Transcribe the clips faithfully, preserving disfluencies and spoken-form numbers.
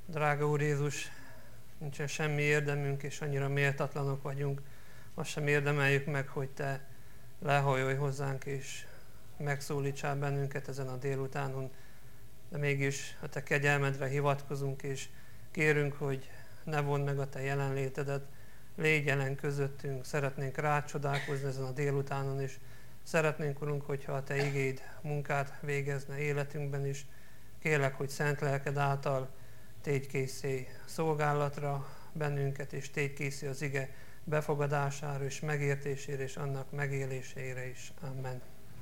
Drága Úr Jézus, nincsen semmi érdemünk, és annyira méltatlanok vagyunk, azt sem érdemeljük meg, hogy Te lehajolj hozzánk, és megszólítsál bennünket ezen a délutánon, de mégis a Te kegyelmedre hivatkozunk, és kérünk, hogy ne vondd meg a Te jelenlétedet, légy jelen közöttünk, szeretnénk rácsodálkozni ezen a délutánon, és szeretnénk, Urunk, hogyha a Te igéd munkát végezne életünkben is. Kérlek, hogy szent lelked által tégy készé szolgálatra bennünket, és tégy készé az ige befogadására és megértésére, és annak megélésére is. Amen.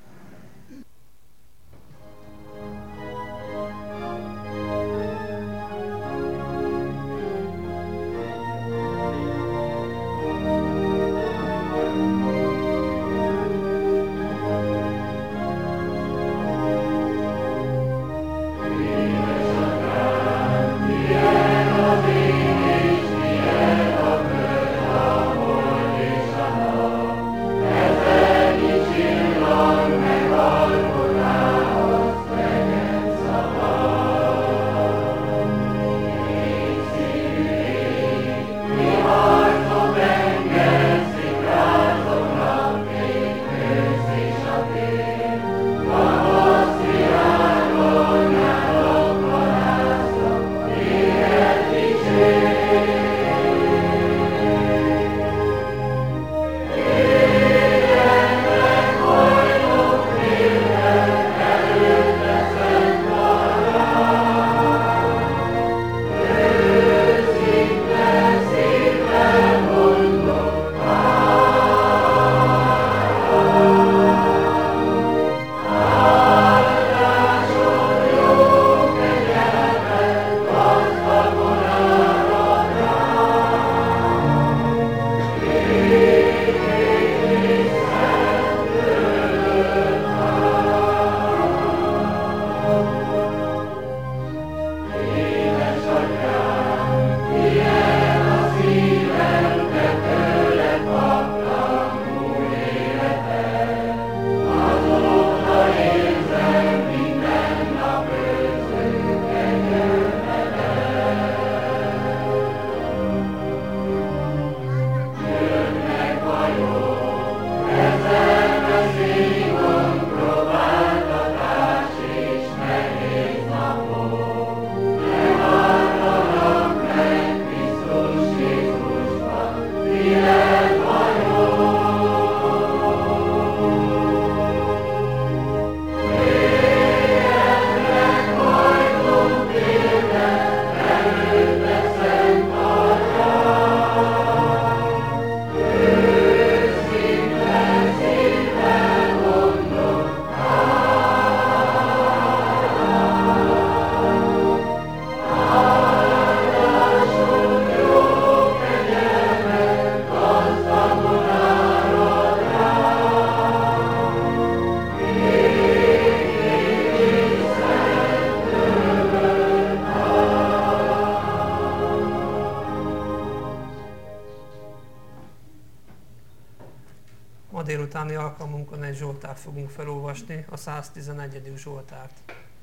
Délutáni alkalmunkon egy zsoltárt fogunk felolvasni, a száztizenegyedik zsoltárt.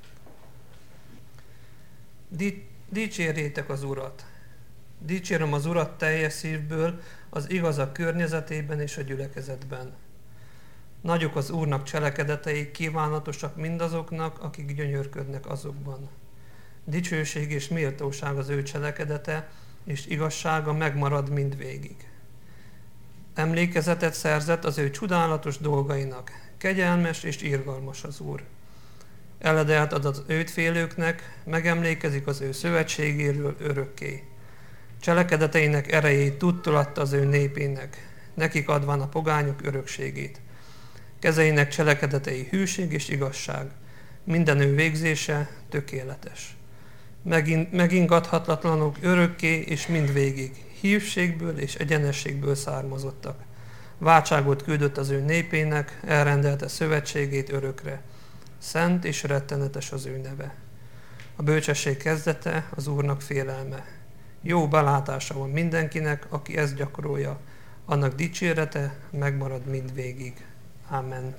Dicsérjétek az Urat! Dicsérem az Urat teljes szívből, az igazak környezetében és a gyülekezetben. Nagyok az Úrnak cselekedetei, kívánatosak mindazoknak, akik gyönyörködnek azokban. Dicsőség és méltóság az ő cselekedete, és igazsága megmarad mindvégig. Emlékezetet szerzett az ő csodálatos dolgainak, kegyelmes és irgalmas az Úr. Eledelt ad az őt félőknek, megemlékezik az ő szövetségéről örökké. Cselekedeteinek erejét tudtul adta az ő népének, nekik adván a pogányok örökségét. Kezeinek cselekedetei hűség és igazság, minden ő végzése tökéletes. Megingathatatlanok örökké és mindvégig, hívségből és egyenességből származottak. Váltságot küldött az ő népének, elrendelte szövetségét örökre. Szent és rettenetes az ő neve. A bölcsesség kezdete az Úrnak félelme. Jó belátása van mindenkinek, aki ezt gyakorolja. Annak dicsérete megmarad mindvégig. Amen.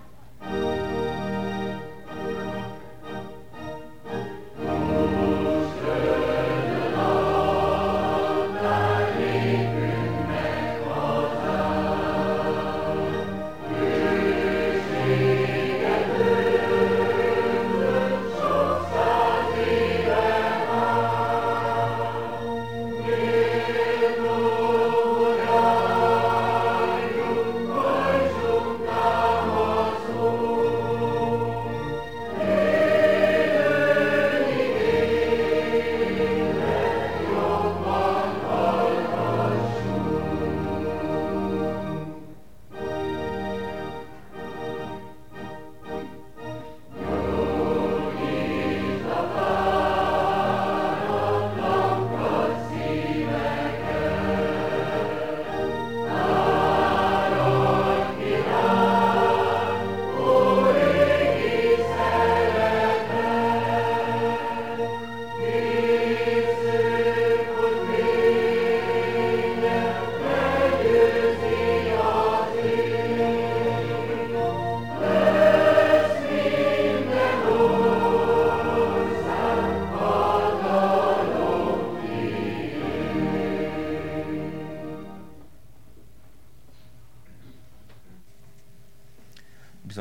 Most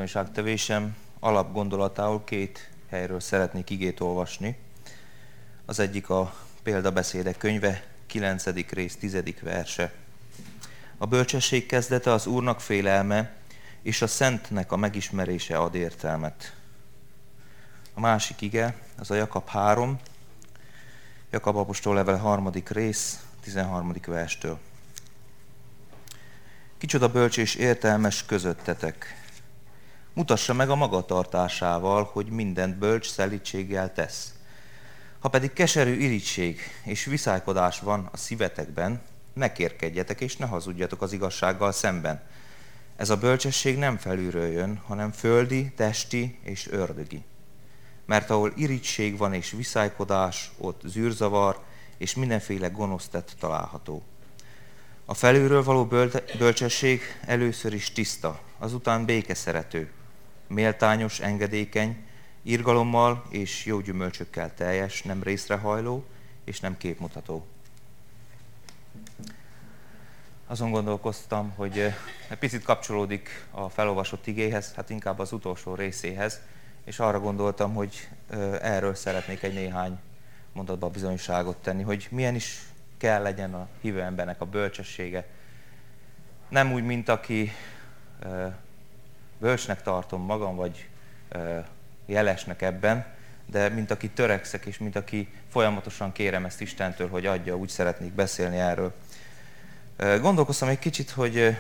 bizonyságtevésem alapgondolatául két helyről szeretnék igét olvasni. Az egyik a Példabeszédek könyve, kilencedik rész, tizedik verse. A bölcsesség kezdete az Úrnak félelme, és a Szentnek a megismerése ad értelmet. A másik ige, az a Jakab három, Jakab apostol levele harmadik rész, tizenharmadik verstől. Kicsoda bölcs és értelmes közöttetek. Mutassa meg a magatartásával, hogy mindent bölcs szelídséggel tesz. Ha pedig keserű irigység és viszálykodás van a szívetekben, ne kérkedjetek és ne hazudjatok az igazsággal szemben. Ez a bölcsesség nem felülről jön, hanem földi, testi és ördögi. Mert ahol irigység van és viszálykodás, ott zűrzavar és mindenféle gonosz tett található. A felülről való bölcsesség először is tiszta, azután békeszerető, méltányos, engedékeny, irgalommal és jó gyümölcsökkel teljes, nem részrehajló és nem képmutató. Azon gondolkoztam, hogy egy picit kapcsolódik a felolvasott igéhez, hát inkább az utolsó részéhez, és arra gondoltam, hogy erről szeretnék egy néhány mondatban bizonyságot tenni, hogy milyen is kell legyen a hívő embernek a bölcsessége. Nem úgy, mint aki bölcsnek tartom magam, vagy jelesnek ebben, de mint aki törekszek, és mint aki folyamatosan kérem ezt Istentől, hogy adja, úgy szeretnék beszélni erről. Gondolkoztam egy kicsit, hogy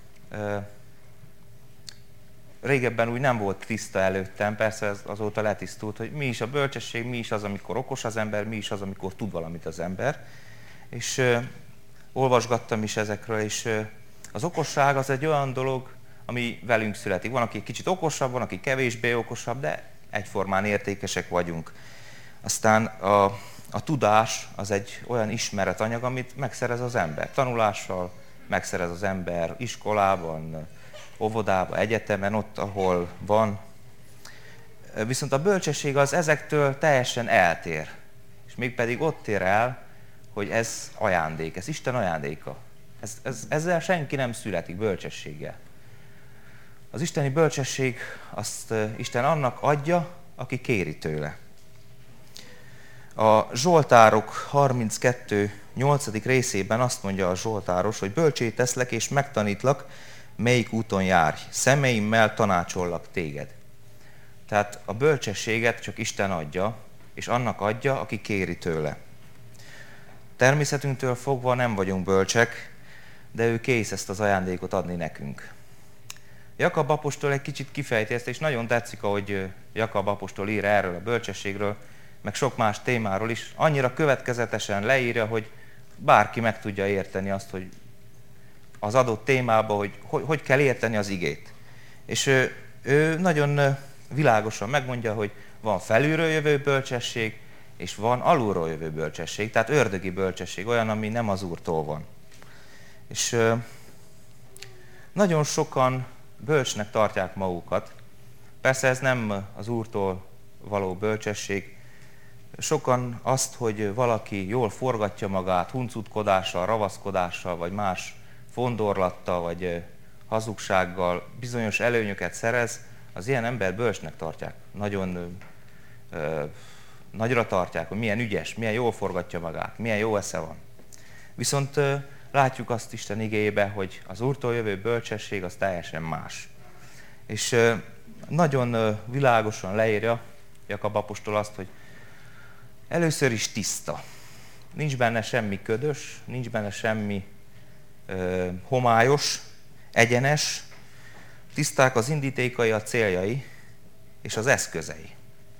régebben úgy nem volt tiszta előttem, persze ez azóta letisztult, hogy mi is a bölcsesség, mi is az, amikor okos az ember, mi is az, amikor tud valamit az ember. És uh, olvasgattam is ezekről, és uh, az okosság az egy olyan dolog, ami velünk születik. Van, aki kicsit okosabb, van, aki kevésbé okosabb, de egyformán értékesek vagyunk. Aztán a, a tudás az egy olyan ismeretanyag, amit megszerez az ember. Tanulással megszerez az ember iskolában, óvodában, egyetemen, ott, ahol van. Viszont a bölcsesség az ezektől teljesen eltér. És mégpedig ott ér el, hogy ez ajándék, ez Isten ajándéka. Ez, ez, ezzel senki nem születik bölcsességgel. Az isteni bölcsesség azt Isten annak adja, aki kéri tőle. A Zsoltárok harminckettő nyolcadik részében azt mondja a Zsoltáros, hogy bölcsé teszlek és megtanítlak, melyik úton járj, szemeimmel tanácsollak téged. Tehát a bölcsességet csak Isten adja, és annak adja, aki kéri tőle. Természetünktől fogva nem vagyunk bölcsek, de ő kész ezt az ajándékot adni nekünk. Jakab apostol egy kicsit kifejti ezt, és nagyon tetszik, ahogy Jakab apostol ír erről a bölcsességről, meg sok más témáról is. Annyira következetesen leírja, hogy bárki meg tudja érteni azt, hogy az adott témában, hogy hogy, hogy kell érteni az igét. És ő, ő nagyon világosan megmondja, hogy van felülről jövő bölcsesség, és van alulról jövő bölcsesség, tehát ördögi bölcsesség, olyan, ami nem az Úrtól van. És ö, nagyon sokan bölcsnek tartják magukat. Persze ez nem az Úrtól való bölcsesség. Sokan azt, hogy valaki jól forgatja magát, huncutkodással, ravaszkodással, vagy más fondorlattal, vagy hazugsággal bizonyos előnyöket szerez, az ilyen ember bölcsnek tartják. Nagyon ö, nagyra tartják, hogy milyen ügyes, milyen jól forgatja magát, milyen jó esze van. Viszont ö, látjuk azt Isten igéjében, hogy az Úrtól jövő bölcsesség az teljesen más. És ö, nagyon ö, világosan leírja Jakab apostol azt, hogy először is tiszta. Nincs benne semmi ködös, nincs benne semmi ö, homályos, egyenes, tiszták az indítékai, a céljai és az eszközei.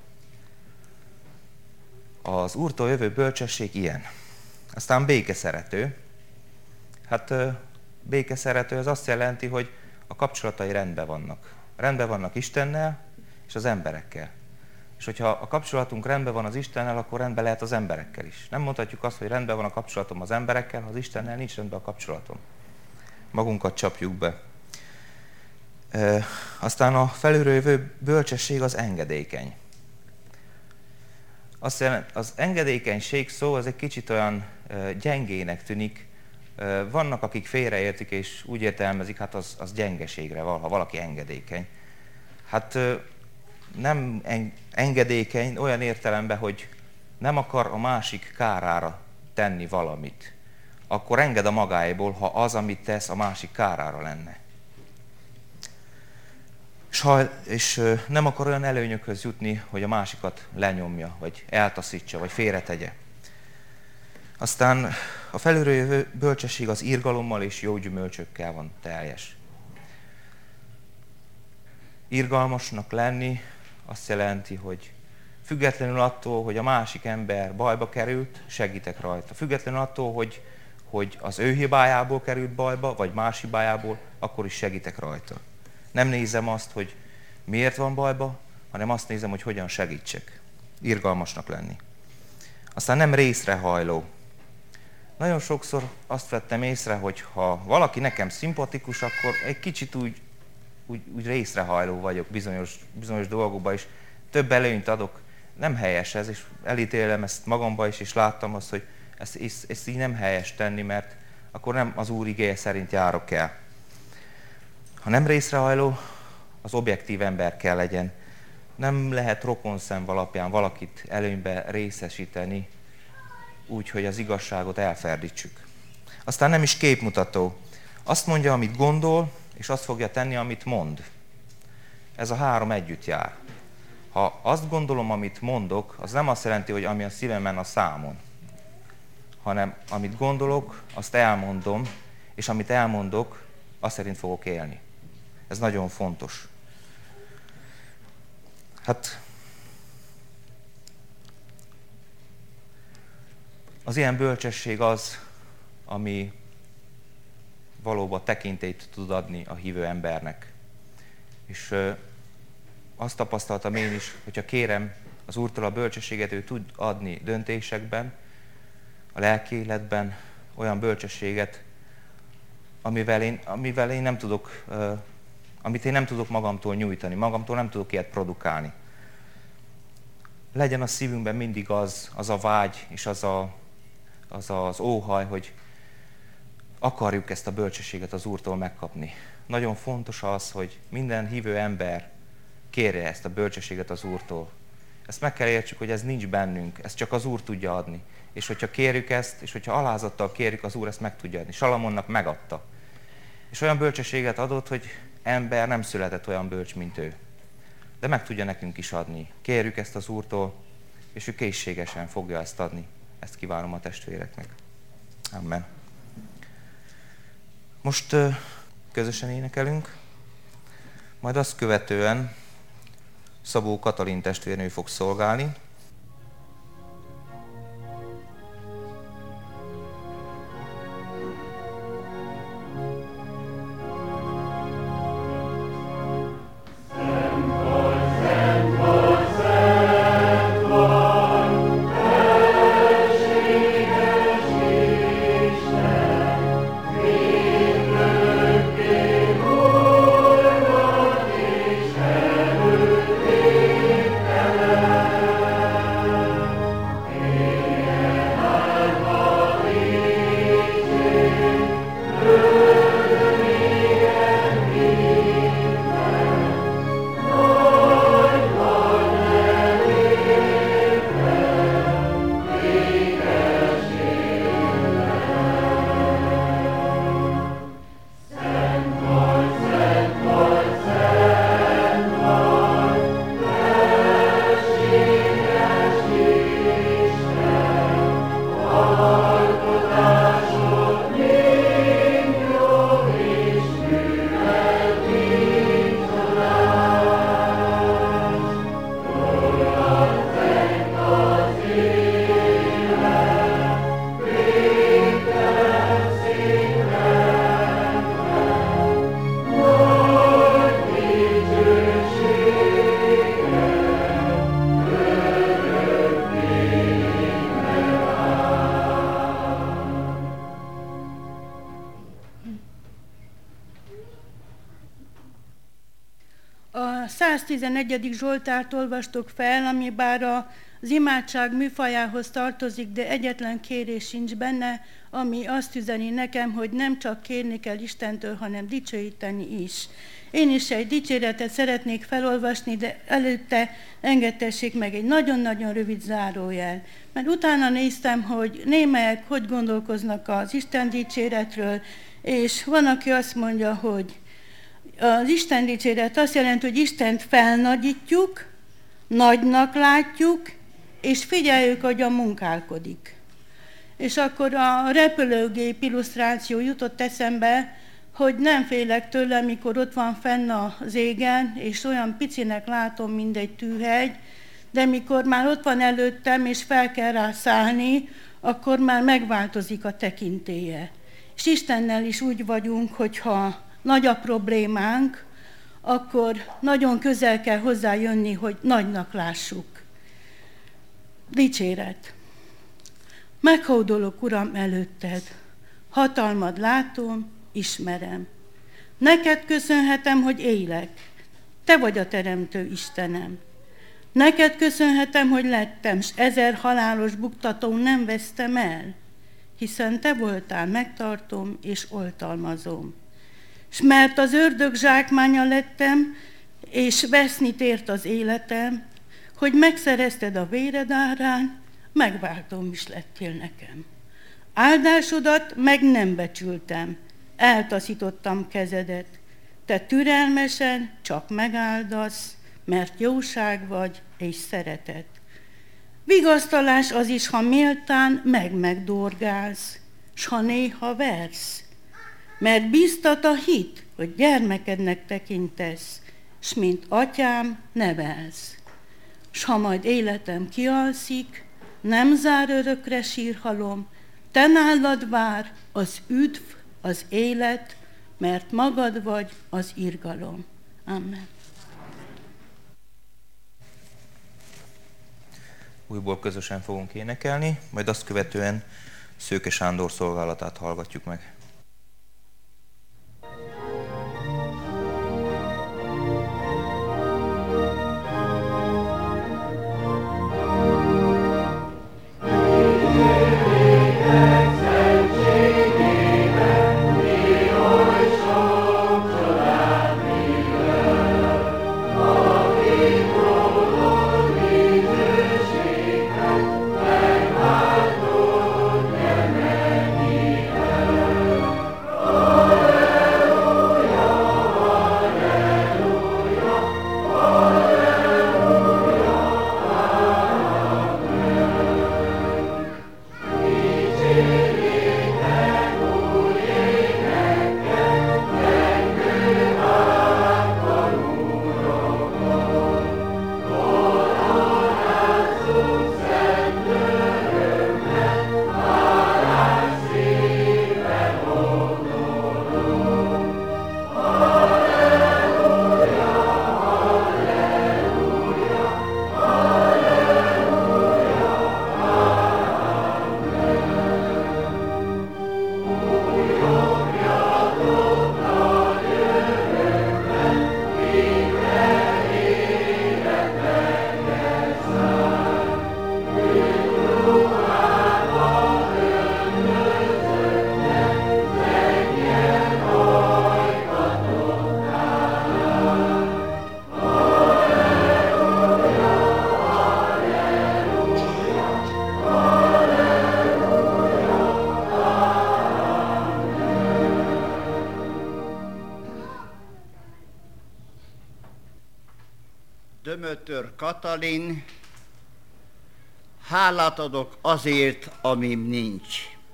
Az Úrtól jövő bölcsesség ilyen. Aztán békeszerető. Hát békeszerető az azt jelenti, hogy a kapcsolatai rendben vannak. Rendben vannak Istennel és az emberekkel. És hogyha a kapcsolatunk rendben van az Istennel, akkor rendben lehet az emberekkel is. Nem mondhatjuk azt, hogy rendben van a kapcsolatom az emberekkel, ha az Istennel nincs rendben a kapcsolatom. Magunkat csapjuk be. E, aztán a felülről jövő bölcsesség az engedékeny. Azt jelenti, az engedékenység szó az egy kicsit olyan e, gyengének tűnik. E, vannak, akik félreértik és úgy értelmezik, hát az, az gyengeségre val, ha valaki engedékeny. hát nem engedékeny olyan értelemben, hogy nem akar a másik kárára tenni valamit, akkor enged a magáéból, ha az, amit tesz, a másik kárára lenne. És nem akar olyan előnyökhöz jutni, hogy a másikat lenyomja, vagy eltaszítsa, vagy félretegye. Aztán a felülről jövő bölcsesség az irgalommal és jó gyümölcsökkel van teljes. Irgalmasnak lenni azt jelenti, hogy függetlenül attól, hogy a másik ember bajba került, segítek rajta. Függetlenül attól, hogy, hogy az ő hibájából került bajba, vagy más hibájából, akkor is segítek rajta. Nem nézem azt, hogy miért van bajba, hanem azt nézem, hogy hogyan segítsek. Irgalmasnak lenni. Aztán nem részrehajló. Nagyon sokszor azt vettem észre, hogy ha valaki nekem szimpatikus, akkor egy kicsit úgy, úgy, úgy részrehajló vagyok bizonyos, bizonyos dolgokban, és több előnyt adok. Nem helyes ez, és elítélem ezt magamba is, és láttam azt, hogy ezt, ezt, ezt így nem helyes tenni, mert akkor nem az Úr igéje szerint járok el. Ha nem részrehajló, az objektív ember kell legyen. Nem lehet rokonszem alapján valakit előnybe részesíteni, úgy, hogy az igazságot elferdítsük. Aztán nem is képmutató. Azt mondja, amit gondol, és azt fogja tenni, amit mond. Ez a három együtt jár. Ha azt gondolom, amit mondok, az nem azt jelenti, hogy ami a szívemen a számon, hanem amit gondolok, azt elmondom, és amit elmondok, azt szerint fogok élni. Ez nagyon fontos. Hát az ilyen bölcsesség az, ami valóban tekintélyt tud adni a hívő embernek. És ö, azt tapasztaltam én is, hogyha kérem az Úrtól a bölcsességet, ő tud adni döntésekben, a lelki életben olyan bölcsességet, amivel én, amivel én nem tudok, ö, amit én nem tudok magamtól nyújtani, magamtól nem tudok ilyet produkálni. Legyen a szívünkben mindig az, az a vágy és az, a, az az óhaj, hogy akarjuk ezt a bölcsességet az Úrtól megkapni. Nagyon fontos az, hogy minden hívő ember kérje ezt a bölcsességet az Úrtól. Ezt meg kell értsük, hogy ez nincs bennünk, ezt csak az Úr tudja adni. És hogyha kérjük ezt, és hogyha alázattal kérjük, az Úr ezt meg tudja adni. Salamonnak megadta. És olyan bölcsességet adott, hogy ember nem született olyan bölcs, mint ő. De meg tudja nekünk is adni. Kérjük ezt az Úrtól, és ő készségesen fogja ezt adni. Ezt kívánom a testvéreknek. Amen. Most uh, közösen énekelünk, majd azt követően Szabó Katalin testvérnő fog szolgálni. száztizenegyedik Zsoltárt olvastok fel, ami bár az imádság műfajához tartozik, de egyetlen kérés sincs benne, ami azt üzeni nekem, hogy nem csak kérni kell Istentől, hanem dicsőíteni is. Én is egy dicséretet szeretnék felolvasni, de előtte engedtessék meg egy nagyon-nagyon rövid zárójel. Mert utána néztem, hogy némelyek hogy gondolkoznak az Isten dicséretről, és van, aki azt mondja, hogy az Isten dicséret azt jelenti, hogy Istent felnagyítjuk, nagynak látjuk, és figyeljük, hogy a munkálkodik. És akkor a repülőgép illusztráció jutott eszembe, hogy nem félek tőle, mikor ott van fenn az égen, és olyan picinek látom, mint egy tűhegy, de mikor már ott van előttem, és fel kell rá szállni, akkor már megváltozik a tekintélye. És Istennel is úgy vagyunk, hogyha nagy a problémánk, akkor nagyon közel kell hozzájönni, hogy nagynak lássuk. Dicséret. Meghódolok, Uram, előtted, hatalmad látom, ismerem. Neked köszönhetem, hogy élek, te vagy a teremtő Istenem. Neked köszönhetem, hogy lettem, s ezer halálos buktató nem vesztem el, hiszen te voltál, megtartom és oltalmazom. S mert az ördög zsákmánya lettem, és veszni tért az életem, hogy megszerezted a véred árán, megváltom is lettél nekem. Áldásodat meg nem becsültem, eltaszítottam kezedet. Te türelmesen csak megáldasz, mert jóság vagy és szeretet. Vigasztalás az is, ha méltán meg-megdorgálsz, s ha néha versz, mert bíztat a hit, hogy gyermekednek tekintesz, s mint atyám nevelsz. S ha majd életem kialszik, nem zár örökre sírhalom, te nálad vár az üdv, az élet, mert magad vagy az irgalom. Amen. Újból közösen fogunk énekelni, majd azt követően Szőke Sándor szolgálatát hallgatjuk meg. Dömötör Katalin, hálát adok azért, amim nincs.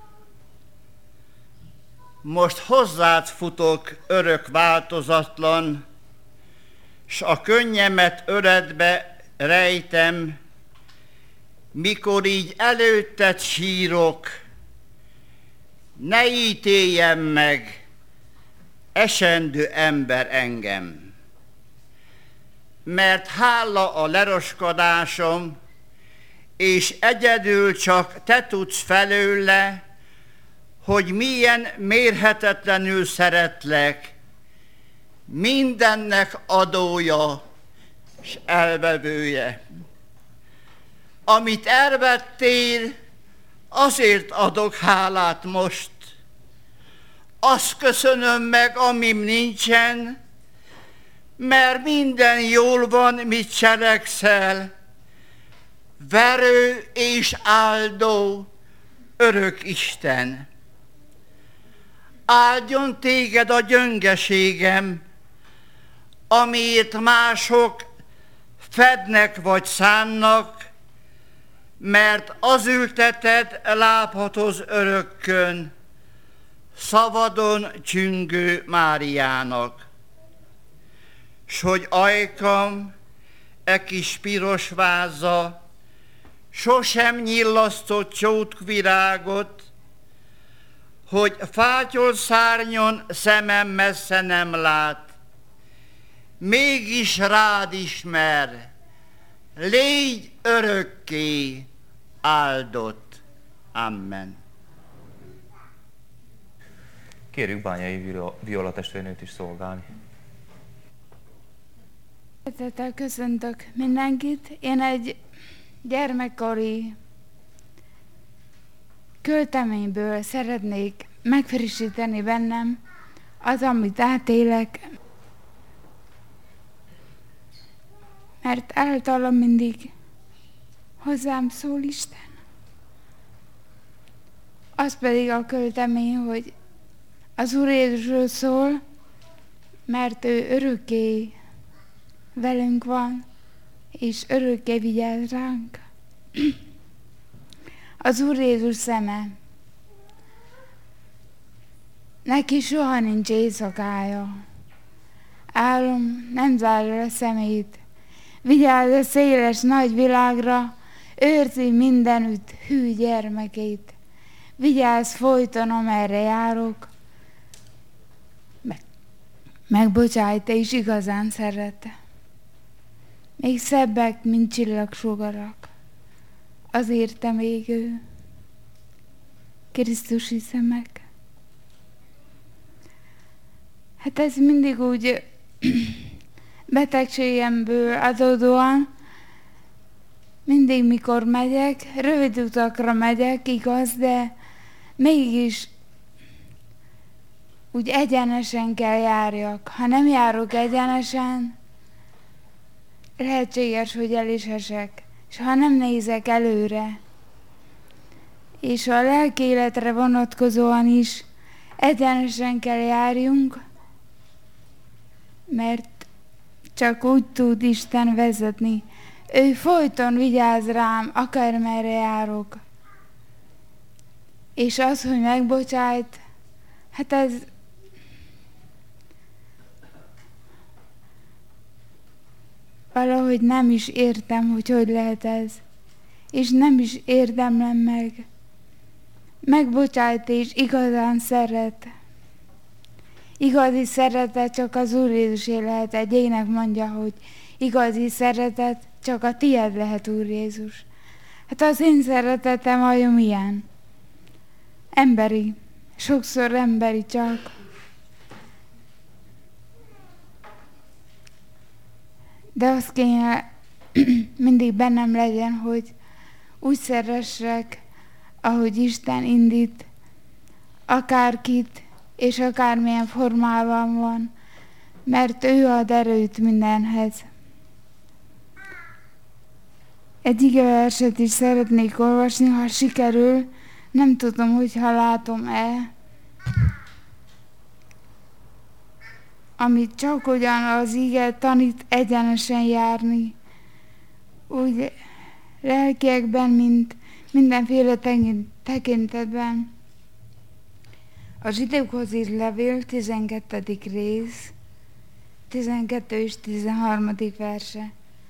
Most hozzád futok, örök változatlan, s a könnyemet öredbe rejtem, mikor így előtted sírok, ne ítéljen meg, esendő ember engem. Mert hála a leroskadásom, és egyedül csak te tudsz felőle, hogy milyen mérhetetlenül szeretlek, mindennek adója és elvevője. Amit elvettél, azért adok hálát most. Azt köszönöm meg, amim nincsen, mert minden jól van, mit cselekszel. Verő és áldó, örök Isten. Áldjon téged a gyöngeségem, amiért mások fednek vagy szánnak, mert az ülteted lábhatod örökkön, szabadon csüngő Máriának. S hogy ajkam, e kis piros váza, sosem nyillasztott csótkvirágot, hogy fátyol szárnyon szemem messze nem lát, mégis rád ismer, légy örökké áldott. Amen. Kérjük Bányai Viola testvérnőt is szolgálni. Szeretettel köszöntök mindenkit. Én egy gyermekkori költeményből szeretnék megfrissíteni bennem az, amit átélek, mert általam mindig hozzám szól Isten. Az pedig a költemény, hogy az Úr Jézusról szól, mert ő örökké velünk van, és örökké vigyáz ránk. Az Úr Jézus szeme. Neki soha nincs éjszakája. Álom nem zárja a szemét. Vigyáz a széles nagy világra, őrzi mindenütt hű gyermekét. Vigyázz folyton, amerre járok. Meg, megbocsájt, és igazán szerette. Még szebbek, mint csillagsugarak. Azért te még ő. Krisztusi szemek. Hát ez mindig úgy betegségemből adódóan, mindig mikor megyek, rövid utakra megyek, igaz, de mégis úgy egyenesen kell járjak. Ha nem járok egyenesen, lehetséges, hogy el is esek. És ha nem nézek előre, és a lelki életre vonatkozóan is egyenesen kell járjunk, mert csak úgy tud Isten vezetni. Ő folyton vigyáz rám, akármerre járok. És az, hogy megbocsájt, hát ez valahogy nem is értem, hogy hogy lehet ez. És nem is érdemlem meg. Megbocsájt és igazán szeret. Igazi szeretet csak az Úr Jézusé lehet. Egy ének mondja, hogy igazi szeretet csak a tied lehet, Úr Jézus. Hát az én szeretetem vajon milyen? Emberi. Sokszor emberi csak. De azt kéne mindig bennem legyen, hogy úgy szeressek, ahogy Isten indít, akárkit, és akármilyen formában van, mert ő ad erőt mindenhez. Egy igeverset is szeretnék olvasni, ha sikerül, nem tudom, hogyha látom-e, amit csak ugyan az ige tanít egyenesen járni, úgy lelkiekben, mint mindenféle tekintetben. A zsidókhoz írt levél tizenkettedik rész, tizenkettő és tizenharmadik verse.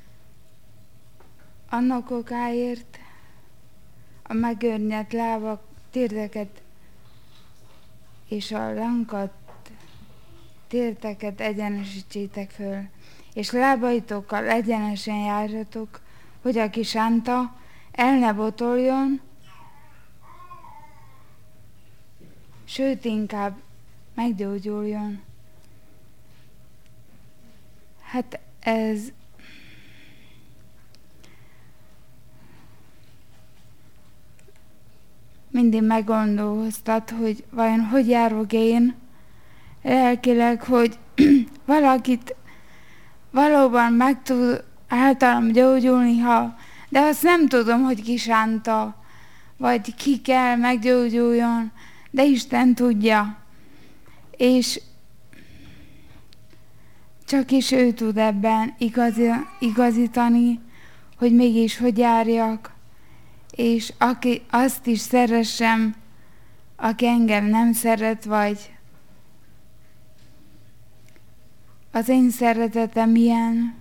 Annak okáért a megörnyedt lábak, térdeket és a lankat, térteket egyenesítsétek föl, és lábaitokkal egyenesen járjatok, hogy aki sánta, el ne botoljon, sőt inkább meggyógyuljon. Hát ez mindig meggondolkoztat, hogy vajon hogy járok én lelkileg, hogy valakit valóban meg tud általam gyógyulni, ha, de azt nem tudom, hogy ki sánta, vagy ki kell meggyógyuljon, de Isten tudja. És csak is ő tud ebben igazi, igazítani, hogy mégis hogy járjak, és aki azt is szeressem, aki engem nem szeret, vagy az én szeretetem ilyen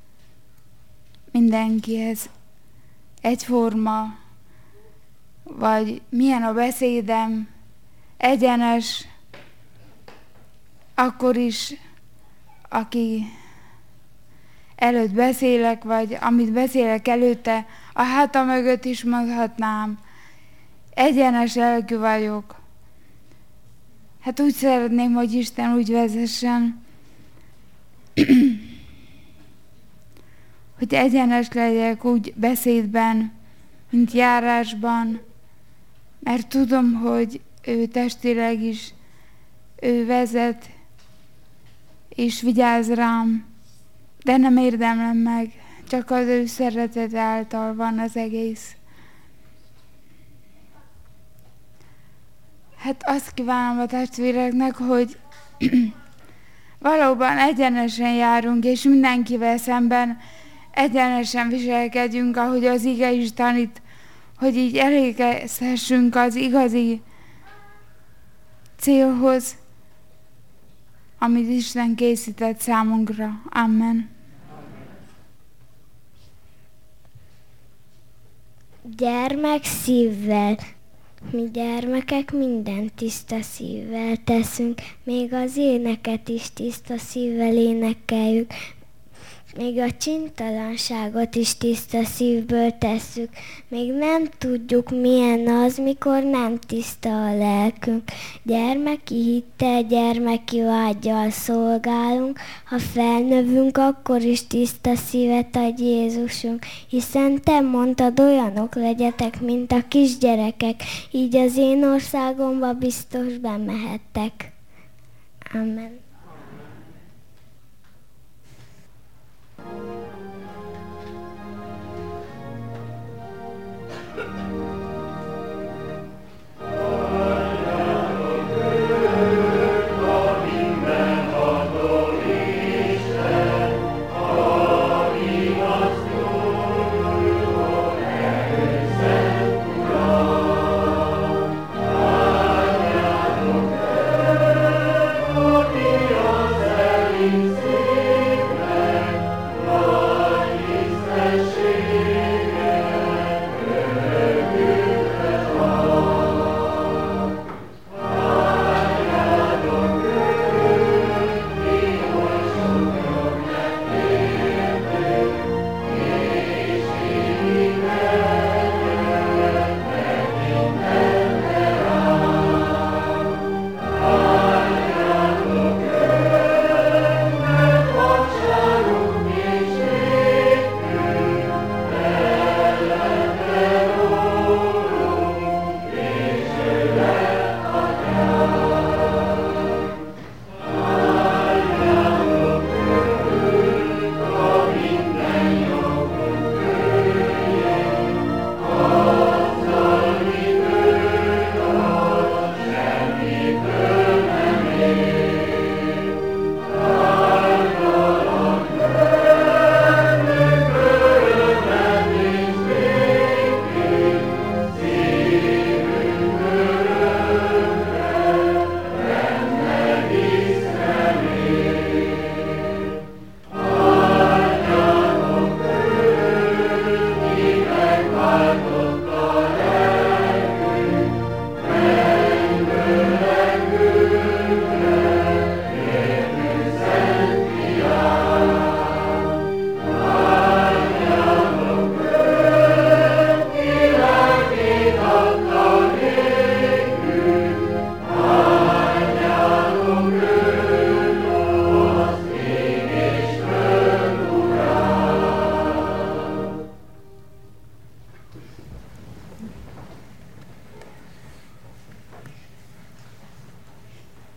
mindenkihez egyforma, vagy milyen a beszédem, egyenes, akkor is, aki előtt beszélek, vagy amit beszélek előtte, a háta mögött is mondhatnám, egyenes lelkű vagyok. Hát úgy szeretném, hogy Isten úgy vezessen, hogy egyenes legyek úgy beszédben, mint járásban, mert tudom, hogy ő testileg is, ő vezet, és vigyáz rám, de nem érdemlem meg, csak az ő szeretet által van az egész. Hát azt kívánom a testvéreknek, hogy valóban egyenesen járunk, és mindenkivel szemben egyenesen viselkedjünk, ahogy az ige is tanít, hogy így elérkezhessünk az igazi célhoz, amit Isten készített számunkra. Amen. Gyermek szívvel. Mi gyermekek mindent tiszta szívvel teszünk, még az éneket is tiszta szívvel énekeljük, még a csintalanságot is tiszta szívből tesszük, még nem tudjuk, milyen az, mikor nem tiszta a lelkünk. Gyermeki hittel, gyermeki vággyal szolgálunk, ha felnövünk, akkor is tiszta szívet adj Jézusunk, hiszen te mondtad, olyanok legyetek, mint a kisgyerekek, így az én országomba biztos bemehettek. Amen. Amen.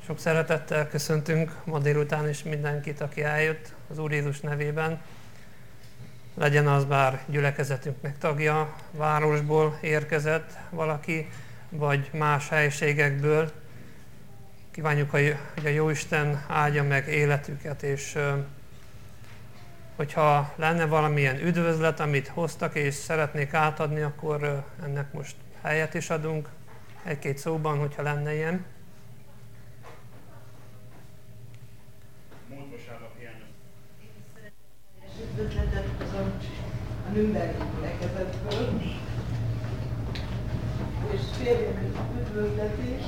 Sok szeretettel köszöntünk ma délután is mindenkit, aki eljött az Úr Jézus nevében. Legyen az bár gyülekezetünknek tagja, városból érkezett valaki, vagy más helyiségekből. Kívánjuk, hogy a Jóisten áldja meg életüket, és hogyha lenne valamilyen üdvözlet, amit hoztak és szeretnék átadni, akkor ennek most helyet is adunk, egy-két szóban, hogyha lenne ilyen. Múlt vasárnap hiányos. Üdvözletet hozom a Nürnbergi gyülekezetből, és férjem üdvözletét,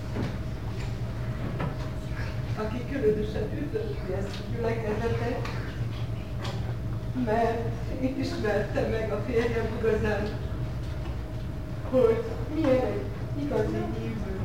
aki különösen üdvözli ezt a gyülekezetet, mert itt ismerte meg a férjem igazán, hogy milyen egy igazi hívő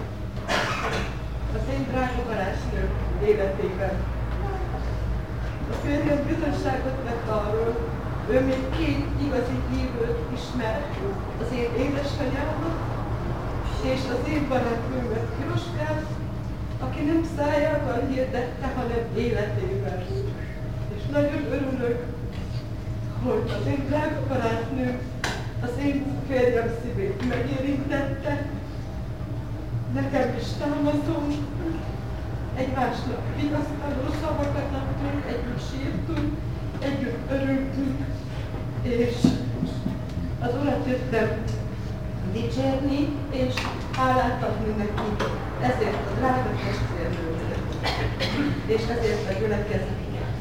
az én drága barátnőm életében. A férjem bizonyságot vett arról, ő még két igazi hívőt ismer, az én édesanyámat és az én barátnőmet, Piroskát, aki nem szájával hirdette, hanem életével. És nagyon örülök, hogy az én drága barátnőm az én férjem szívét megérintette, nekem is támaszom, egymásnak vigasztaló szavakat adtunk, együtt sírtunk, együtt örültünk, és az Urat jöttem dicsérni, és hálát adni neki ezért a drága testvérnőmnek, és ezért a gyülekezetnek.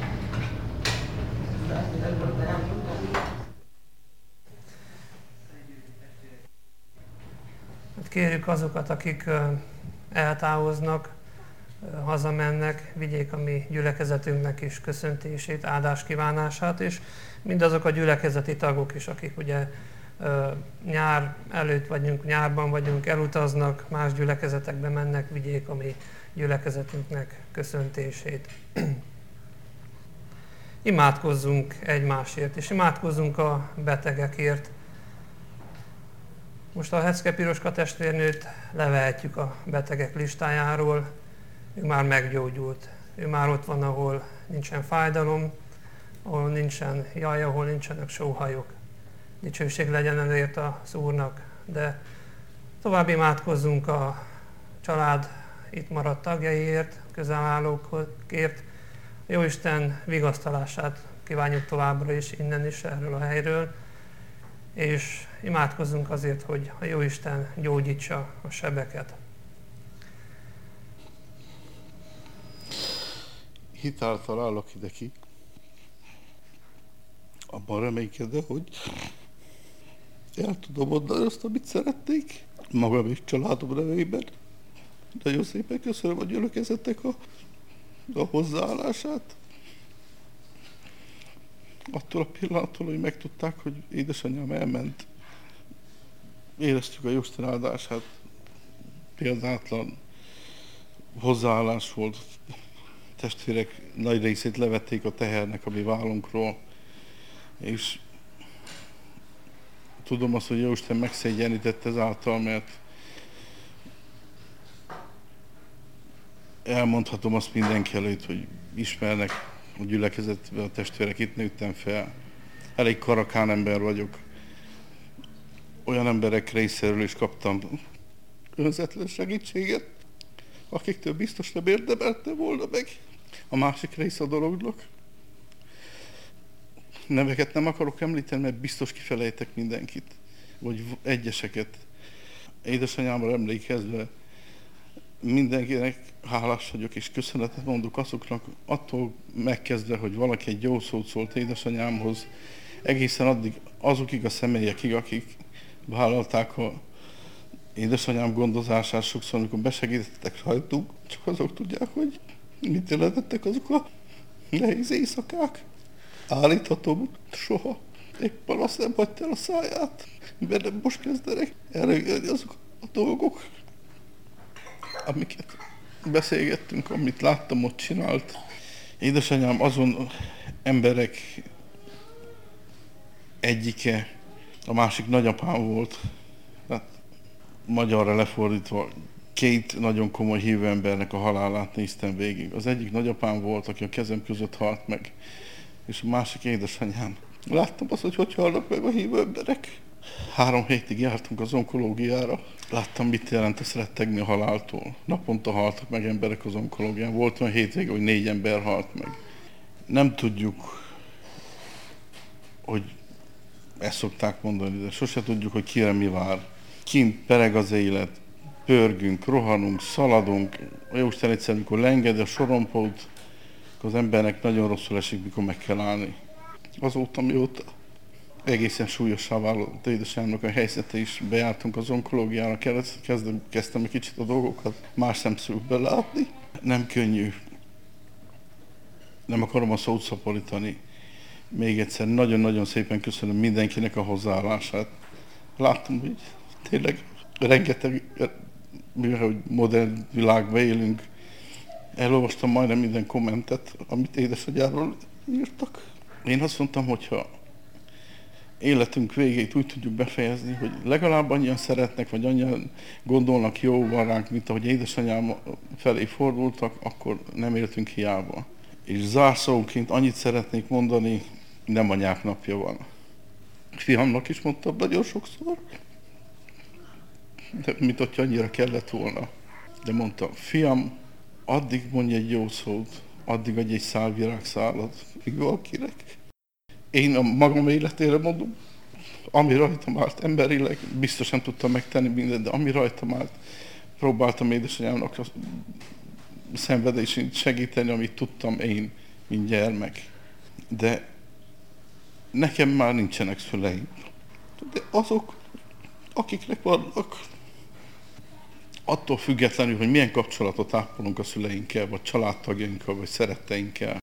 Kérjük azokat, akik eltávoznak, hazamennek, vigyék a mi gyülekezetünknek is köszöntését, áldás kívánását, és mindazok a gyülekezeti tagok is, akik ugye nyár előtt vagyunk, nyárban vagyunk, elutaznak, más gyülekezetekbe mennek, vigyék a mi gyülekezetünknek köszöntését. Imádkozzunk egymásért, és imádkozzunk a betegekért. Most a Hecke Piroska testvérnőt levehetjük a betegek listájáról, ő már meggyógyult. Ő már ott van, ahol nincsen fájdalom, ahol nincsen jaj, ahol nincsenek sóhajok. Dicsőség legyen ezért az Úrnak, de tovább imádkozzunk a család itt maradt tagjaiért, közelállókért. A Jóisten vigasztalását kívánjuk továbbra is innen is, erről a helyről, és imádkozzunk azért, hogy a Jóisten gyógyítsa a sebeket. Hitáltal állok ide ki. Abban reménykedve, hogy el tudom mondani azt, amit szeretnék. Magam és családom nevében. Nagyon szépen köszönöm a gyülekezetnek a, a hozzáállását. Attól a pillanattól, hogy megtudták, hogy édesanyám elment, éreztük a Jóisten áldását. Példátlan hozzáállás volt. Testvérek nagy részét levették a tehernek a mi vállunkról, és tudom azt, hogy Jóisten megszégyenített ezáltal, mert elmondhatom azt mindenki előtt, hogy ismernek a gyülekezetben a testvérek, itt nőttem fel. Elég karakán ember vagyok. Olyan emberek részéről is kaptam önzetlen segítséget, akiktől biztos nem érdemelte volna meg. A másik része a dolognak. Neveket nem akarok említeni, mert biztos kifelejtek mindenkit, vagy egyeseket. Édesanyámra emlékezve mindenkinek hálás vagyok, és köszönetet mondok azoknak, attól megkezdve, hogy valaki egy jó szót szólt édesanyámhoz, egészen addig azokig a személyekig, akik vállalták a édesanyám gondozását sokszor, amikor besegítettek rajtunk, csak azok tudják, hogy mit jelentettek azok a nehéz éjszakák. Állíthatom, soha egy panasz nem hagyta el a száját, mert most kezdenek elrögölni azok a dolgok, amiket beszélgettünk, amit láttam, ott csinált. Édesanyám azon emberek egyike, a másik nagyapám volt, tehát magyarra lefordítva két nagyon komoly hívő embernek a halálát néztem végig. Az egyik nagyapám volt, aki a kezem között halt meg, és a másik édesanyám. Láttam azt, hogy hogy halnak meg a hívő emberek. Három hétig jártunk az onkológiára. Láttam, mit jelent ezt rettegni a haláltól. Naponta haltak meg emberek az onkológián. Volt olyan hétvége, hogy négy ember halt meg. Nem tudjuk, hogy ezt szokták mondani, de sose tudjuk, hogy kire mi vár. Kint pereg az élet, pörgünk, rohanunk, szaladunk. A Jóisten egyszer, amikor leengedi a sorompót, akkor az embernek nagyon rosszul esik, mikor meg kell állni. Azóta, mióta egészen súlyossá válott édesanyámnak a helyzete is, bejártunk az onkológiára, kezdem, kezdtem egy kicsit a dolgokat más szemszögből látni. Nem könnyű. Nem akarom a szót szaporítani. Még egyszer nagyon-nagyon szépen köszönöm mindenkinek a hozzáállását. Láttam, hogy tényleg rengeteg, mivel hogy modern világban élünk, elolvastam majdnem minden kommentet, amit édesanyáról írtak. Én azt mondtam, hogyha életünk végét úgy tudjuk befejezni, hogy legalább annyian szeretnek, vagy annyian gondolnak jóval ránk, mint ahogy édesanyám felé fordultak, akkor nem éltünk hiába. És zárszóként annyit szeretnék mondani, nem anyák napja van. Fiamnak is mondtam nagyon sokszor, de mint hogyha annyira kellett volna. De mondtam, fiam, addig mondj egy jó szót, addig adj egy szál virágszálat, míg valakinek. Én a magam életére mondom, ami rajtam állt emberileg, biztosan tudtam megtenni mindent, de ami rajtam állt, próbáltam édesanyámnak a szenvedését segíteni, amit tudtam én, mint gyermek. De nekem már nincsenek szüleim. De azok, akiknek vannak, attól függetlenül, hogy milyen kapcsolatot ápolunk a szüleinkkel, vagy családtagjainkkal, vagy szeretteinkkel.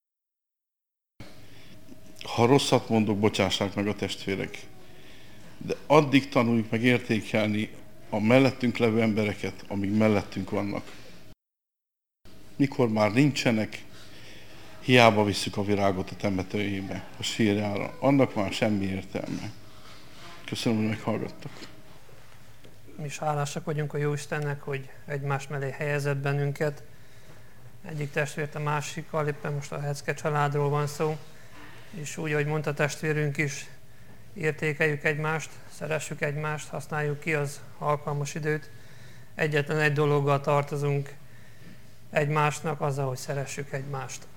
Ha rosszat mondok, bocsássák meg a testvérek. De addig tanuljuk meg értékelni a mellettünk levő embereket, amíg mellettünk vannak. Mikor már nincsenek, hiába visszük a virágot a temetőjébe, a sírjára. Annak már semmi értelme. Köszönöm, hogy meghallgattak. Mi is hálásak vagyunk a Jóistennek, hogy egymás mellé helyezett bennünket. Egyik testvért a másikkal, éppen most a Hecke családról van szó, és úgy, ahogy mondta testvérünk is, értékeljük egymást, szeressük egymást, használjuk ki az alkalmas időt. Egyetlen egy dologgal tartozunk egymásnak, azzal, hogy szeressük egymást.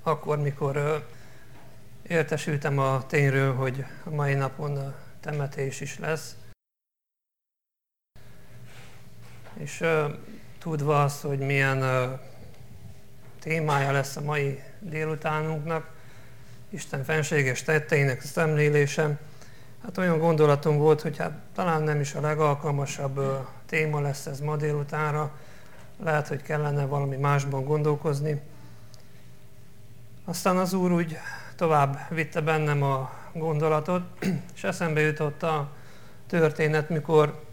akkor, mikor értesültem a tényről, hogy a mai napon a temetés is lesz. És uh, tudva azt, hogy milyen uh, témája lesz a mai délutánunknak, Isten fenséges tetteinek a szemlélése, hát olyan gondolatom volt, hogy hát talán nem is a legalkalmasabb uh, téma lesz ez ma délutánra, lehet, hogy kellene valami másban gondolkozni. Aztán az Úr úgy tovább vitte bennem a gondolatot, és eszembe jutott a történet, mikor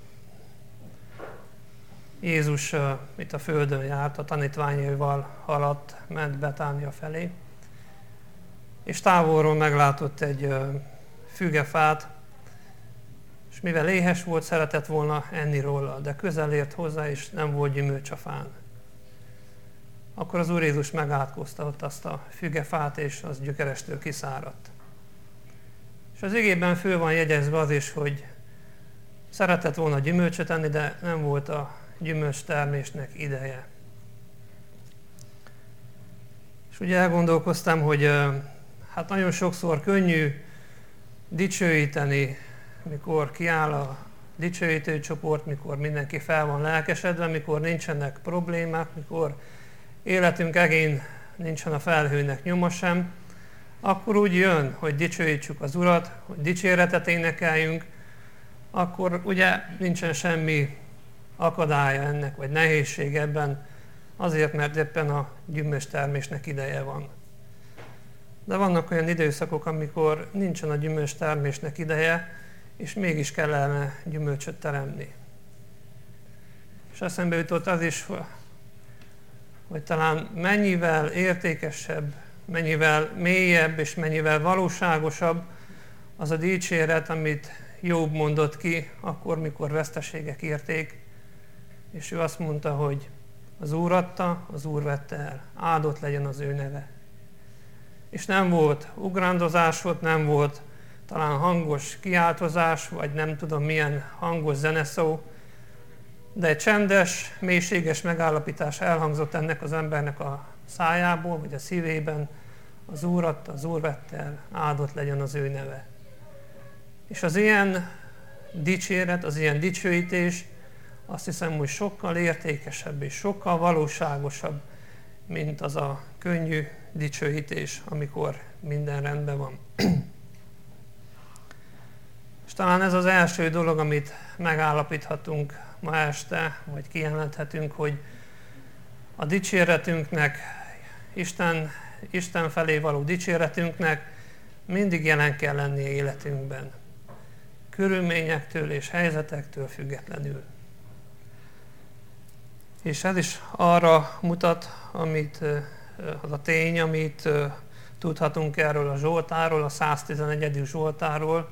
Jézus uh, itt a földön járt, a tanítványaival haladt, ment Betánia felé, és távolról meglátott egy uh, fügefát, és mivel éhes volt, szeretett volna enni róla, de közel ért hozzá, és nem volt gyümölcs a fán. Akkor az Úr Jézus megátkozta ott azt a fügefát, és az gyökerestől kiszáradt. És az igében föl van jegyezve az is, hogy szeretett volna gyümölcsöt enni, de nem volt a gyümölcs termésnek ideje. És ugye elgondolkoztam, hogy hát nagyon sokszor könnyű dicsőíteni, mikor kiáll a dicsőítő csoport, mikor mindenki fel van lelkesedve, mikor nincsenek problémák, mikor életünk egén nincsen a felhőnek nyoma sem, akkor úgy jön, hogy dicsőítsük az Urat, hogy dicséretet énekeljünk, akkor ugye nincsen semmi akadálya ennek, vagy nehézség ebben, azért, mert éppen a gyümölcs termésnek ideje van. De vannak olyan időszakok, amikor nincsen a gyümölcs termésnek ideje, és mégis kellene gyümölcsöt teremni. És eszembe jutott az is, hogy talán mennyivel értékesebb, mennyivel mélyebb és mennyivel valóságosabb az a dicséret, amit Jobb mondott ki akkor, mikor veszteségek érték, és ő azt mondta, hogy az Úr adta, az Úr vette el, áldott legyen az ő neve. És nem volt ugrándozás, volt, nem volt talán hangos kiáltozás, vagy nem tudom milyen hangos zeneszó, de egy csendes, mélységes megállapítás elhangzott ennek az embernek a szájából, vagy a szívében, az Úr adta, az Úr vette el, áldott legyen az ő neve. És az ilyen dicséret, az ilyen dicsőítés, azt hiszem, hogy sokkal értékesebb és sokkal valóságosabb, mint az a könnyű dicsőítés, amikor minden rendben van. És talán ez az első dolog, amit megállapíthatunk ma este, vagy kijelenthetünk, hogy a dicséretünknek, Isten, Isten felé való dicséretünknek mindig jelen kell lennie életünkben. Körülményektől és helyzetektől függetlenül. És ez is arra mutat, amit, az a tény, amit tudhatunk erről a Zsoltárról, a száztizenegyedik Zsoltárról,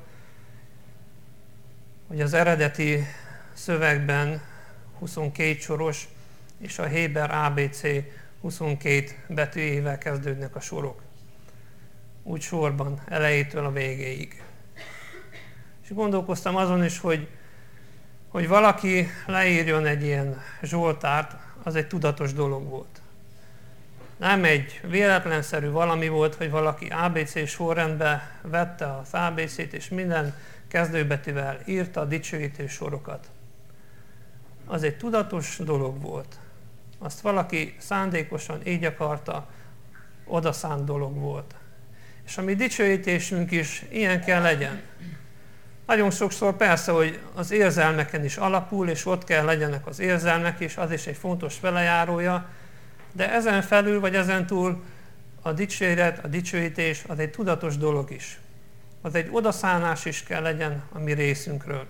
hogy az eredeti szövegben huszonkét soros, és a Héber á bé cé huszonkét betűjével kezdődnek a sorok. Úgy sorban, elejétől a végéig. És gondolkoztam azon is, hogy, hogy valaki leírjon egy ilyen zsoltárt, az egy tudatos dolog volt. Nem egy véletlenszerű valami volt, hogy valaki á bé cé sorrendbe vette az á bé cét, és minden kezdőbetűvel írta a dicsőítő sorokat. Az egy tudatos dolog volt. Azt valaki szándékosan így akarta, odaszánt dolog volt. És a mi dicsőítésünk is ilyen kell legyen. Nagyon sokszor persze, hogy az érzelmeken is alapul, és ott kell legyenek az érzelmek, és az is egy fontos velejárója, de ezen felül, vagy ezen túl a dicséret, a dicsőítés az egy tudatos dolog is. Az egy odaszánás is kell legyen a mi részünkről.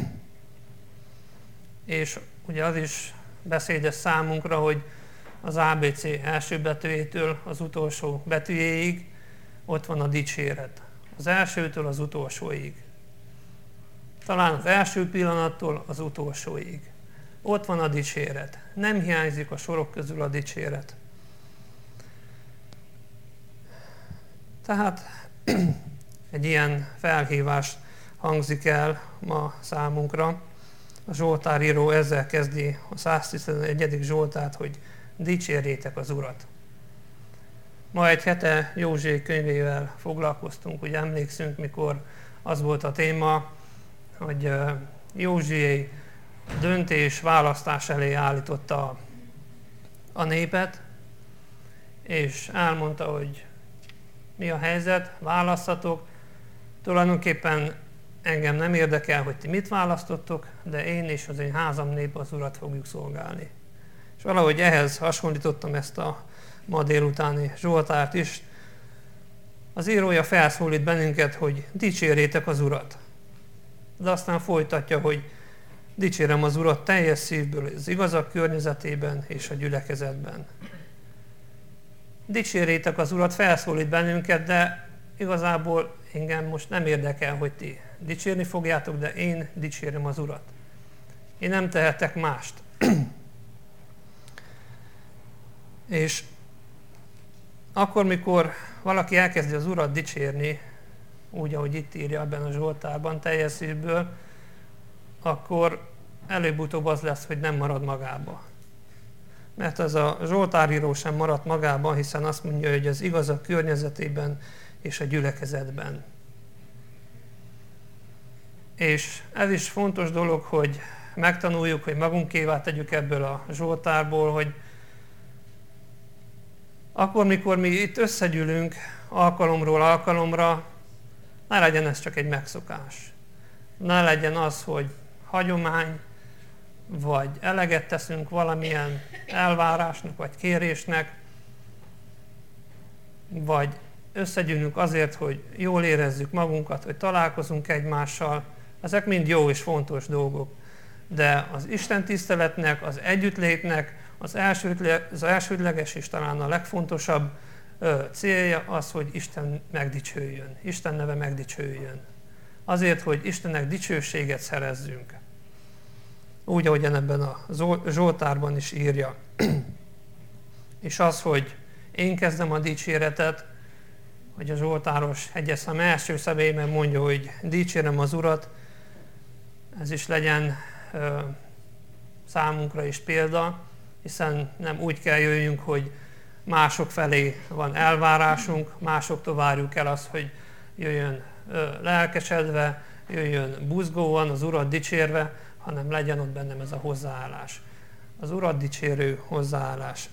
És ugye az is beszédes számunkra, hogy az á bé cé első betűjétől az utolsó betűjéig ott van a dicséret. Az elsőtől az utolsóig. Talán az első pillanattól az utolsóig. Ott van a dicséret. Nem hiányzik a sorok közül a dicséret. Tehát egy ilyen felhívás hangzik el ma számunkra. A zsoltáríró ezzel kezdi a száztizenegyedik Zsoltárt, hogy dicsérjétek az Urat. Ma egy hete Józsié könyvével foglalkoztunk, ugye emlékszünk, mikor az volt a téma, hogy Józsié döntés, választás elé állította a népet, és elmondta, hogy mi a helyzet, választhatok. Tulajdonképpen engem nem érdekel, hogy ti mit választottok, de én és az én házam nép az Urat fogjuk szolgálni. És valahogy ehhez hasonlítottam ezt a ma délutáni Zsoltárt is. Az írója felszólít bennünket, hogy dicsérjétek az Urat. De aztán folytatja, hogy dicsérem az Urat teljes szívből, az igazak környezetében és a gyülekezetben. Dicsérjétek az Urat, felszólít bennünket, de igazából engem most nem érdekel, hogy ti dicsérni fogjátok, de én dicsérem az Urat. Én nem tehetek mást. És akkor, mikor valaki elkezdi az Urat dicsérni, úgy, ahogy itt írja ebben a Zsoltárban, teljes szívből, akkor előbb-utóbb az lesz, hogy nem marad magába. Mert az a Zsoltáríró sem maradt magában, hiszen azt mondja, hogy az igazak környezetében és a gyülekezetben. És ez is fontos dolog, hogy megtanuljuk, hogy magunkévá tegyük ebből a Zsoltárból, hogy akkor, mikor mi itt összegyűlünk alkalomról alkalomra, ne legyen ez csak egy megszokás. Ne legyen az, hogy hagyomány, vagy eleget teszünk valamilyen elvárásnak, vagy kérésnek, vagy összegyűlünk azért, hogy jól érezzük magunkat, hogy találkozunk egymással. Ezek mind jó és fontos dolgok. De az Isten tiszteletnek, az együttlétnek az, elsődle, az elsődleges és talán a legfontosabb ö, célja az, hogy Isten megdicsőjön. Isten neve megdicsőjön. Azért, hogy Istennek dicsőséget szerezzünk. Úgy, ahogyan ebben a Zsoltárban is írja. És az, hogy én kezdem a dicséretet, hogy a Zsoltáros egyeszem első személyben mondja, hogy dicsérem az Urat, ez is legyen ö, számunkra is példa, hiszen nem úgy kell jöjjünk, hogy mások felé van elvárásunk, másoktól várjuk el azt, hogy jöjjön ö, lelkesedve, jöjjön buzgóan az Urat dicsérve, hanem legyen ott bennem ez a hozzáállás. Az Urat dicsérő hozzáállás.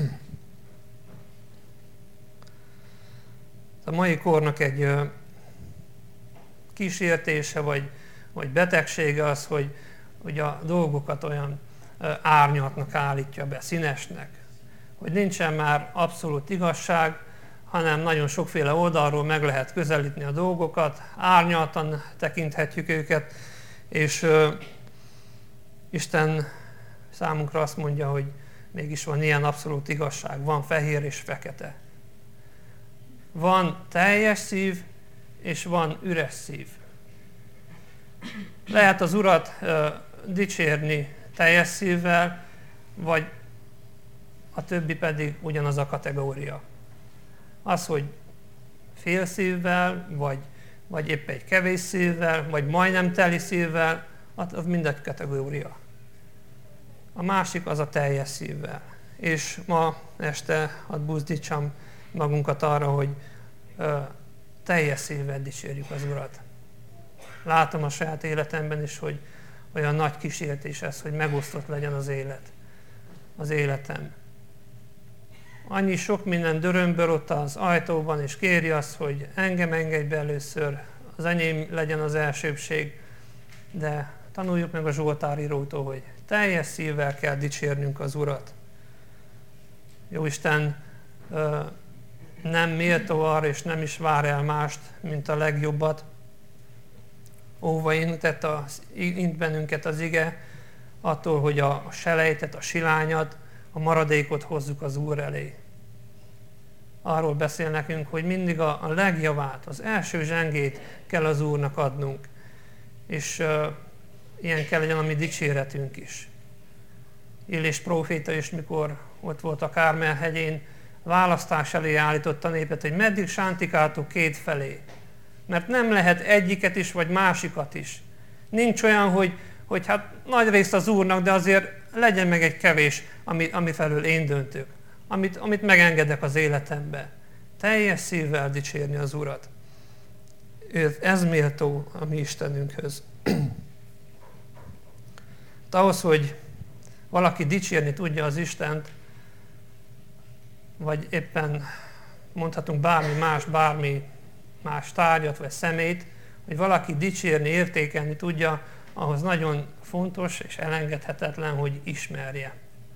A mai kornak egy ö, kísértése vagy, vagy betegsége az, hogy, hogy a dolgokat olyan ö, árnyaltnak állítja be, színesnek. Hogy nincsen már abszolút igazság, hanem nagyon sokféle oldalról meg lehet közelítni a dolgokat, árnyaltan tekinthetjük őket, és ö, Isten számunkra azt mondja, hogy mégis van ilyen abszolút igazság, van fehér és fekete. Van teljes szív, és van üres szív. Lehet az Urat uh, dicsérni teljes szívvel, vagy a többi pedig ugyanaz a kategória. Az, hogy fél szívvel, vagy, vagy épp egy kevés szívvel, vagy majdnem teli szívvel, az mindegy kategória. A másik az a teljes szívvel. És ma este hadd buzdítsam magunkat arra, hogy ö, teljes szívvel dicsérjük az Urat. Látom a saját életemben is, hogy olyan nagy kísértés ez, hogy megosztott legyen az élet, az életem. Annyi sok minden dörömböl ott az ajtóban, és kéri azt, hogy engem engedj be először, az enyém legyen az elsőbség, de tanuljuk meg a Zsoltárírótól, hogy teljes szívvel kell dicsérnünk az Urat. Jóisten ö, nem méltó arra, és nem is vár el mást, mint a legjobbat. Óva intett, az, int bennünket az ige attól, hogy a selejtet, a silányat, a maradékot hozzuk az Úr elé. Arról beszél nekünk, hogy mindig a, a legjavát, az első zsengét kell az Úrnak adnunk. És uh, ilyen kell legyen a mi dicséretünk is. Illés próféta is, mikor ott volt a Kármel hegyén, választás elé állította a népet, hogy meddig sántikáltok két felé. Mert nem lehet egyiket is, vagy másikat is. Nincs olyan, hogy, hogy hát nagy részt az Úrnak, de azért legyen meg egy kevés, ami, ami felől én döntök. Amit, amit megengedek az életembe. teljes szívvel dicsérni az Urat. Ez méltó a mi Istenünkhöz. Ahhoz, hogy valaki dicsérni tudja az Istent, vagy éppen mondhatunk bármi más, bármi más tárgyat vagy szemét, hogy valaki dicsérni, értékelni tudja, ahhoz nagyon fontos és elengedhetetlen, hogy ismerje.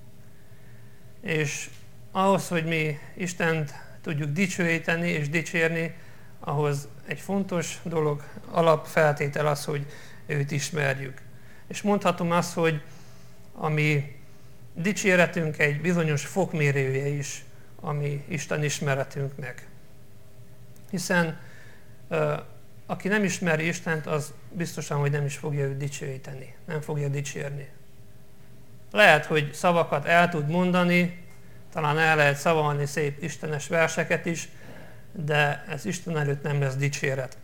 És ahhoz, hogy mi Istent tudjuk dicsőíteni és dicsérni, ahhoz egy fontos dolog, alapfeltétel az, hogy őt ismerjük. És mondhatom azt, hogy a mi dicséretünk egy bizonyos fokmérője is a mi Isten ismeretünknek. Hiszen aki nem ismeri Istent, az biztosan, hogy nem is fogja őt dicsőíteni, nem fogja dicsérni. Lehet, hogy szavakat el tud mondani, talán el lehet szavalni szép istenes verseket is, de ez Isten előtt nem lesz dicséret.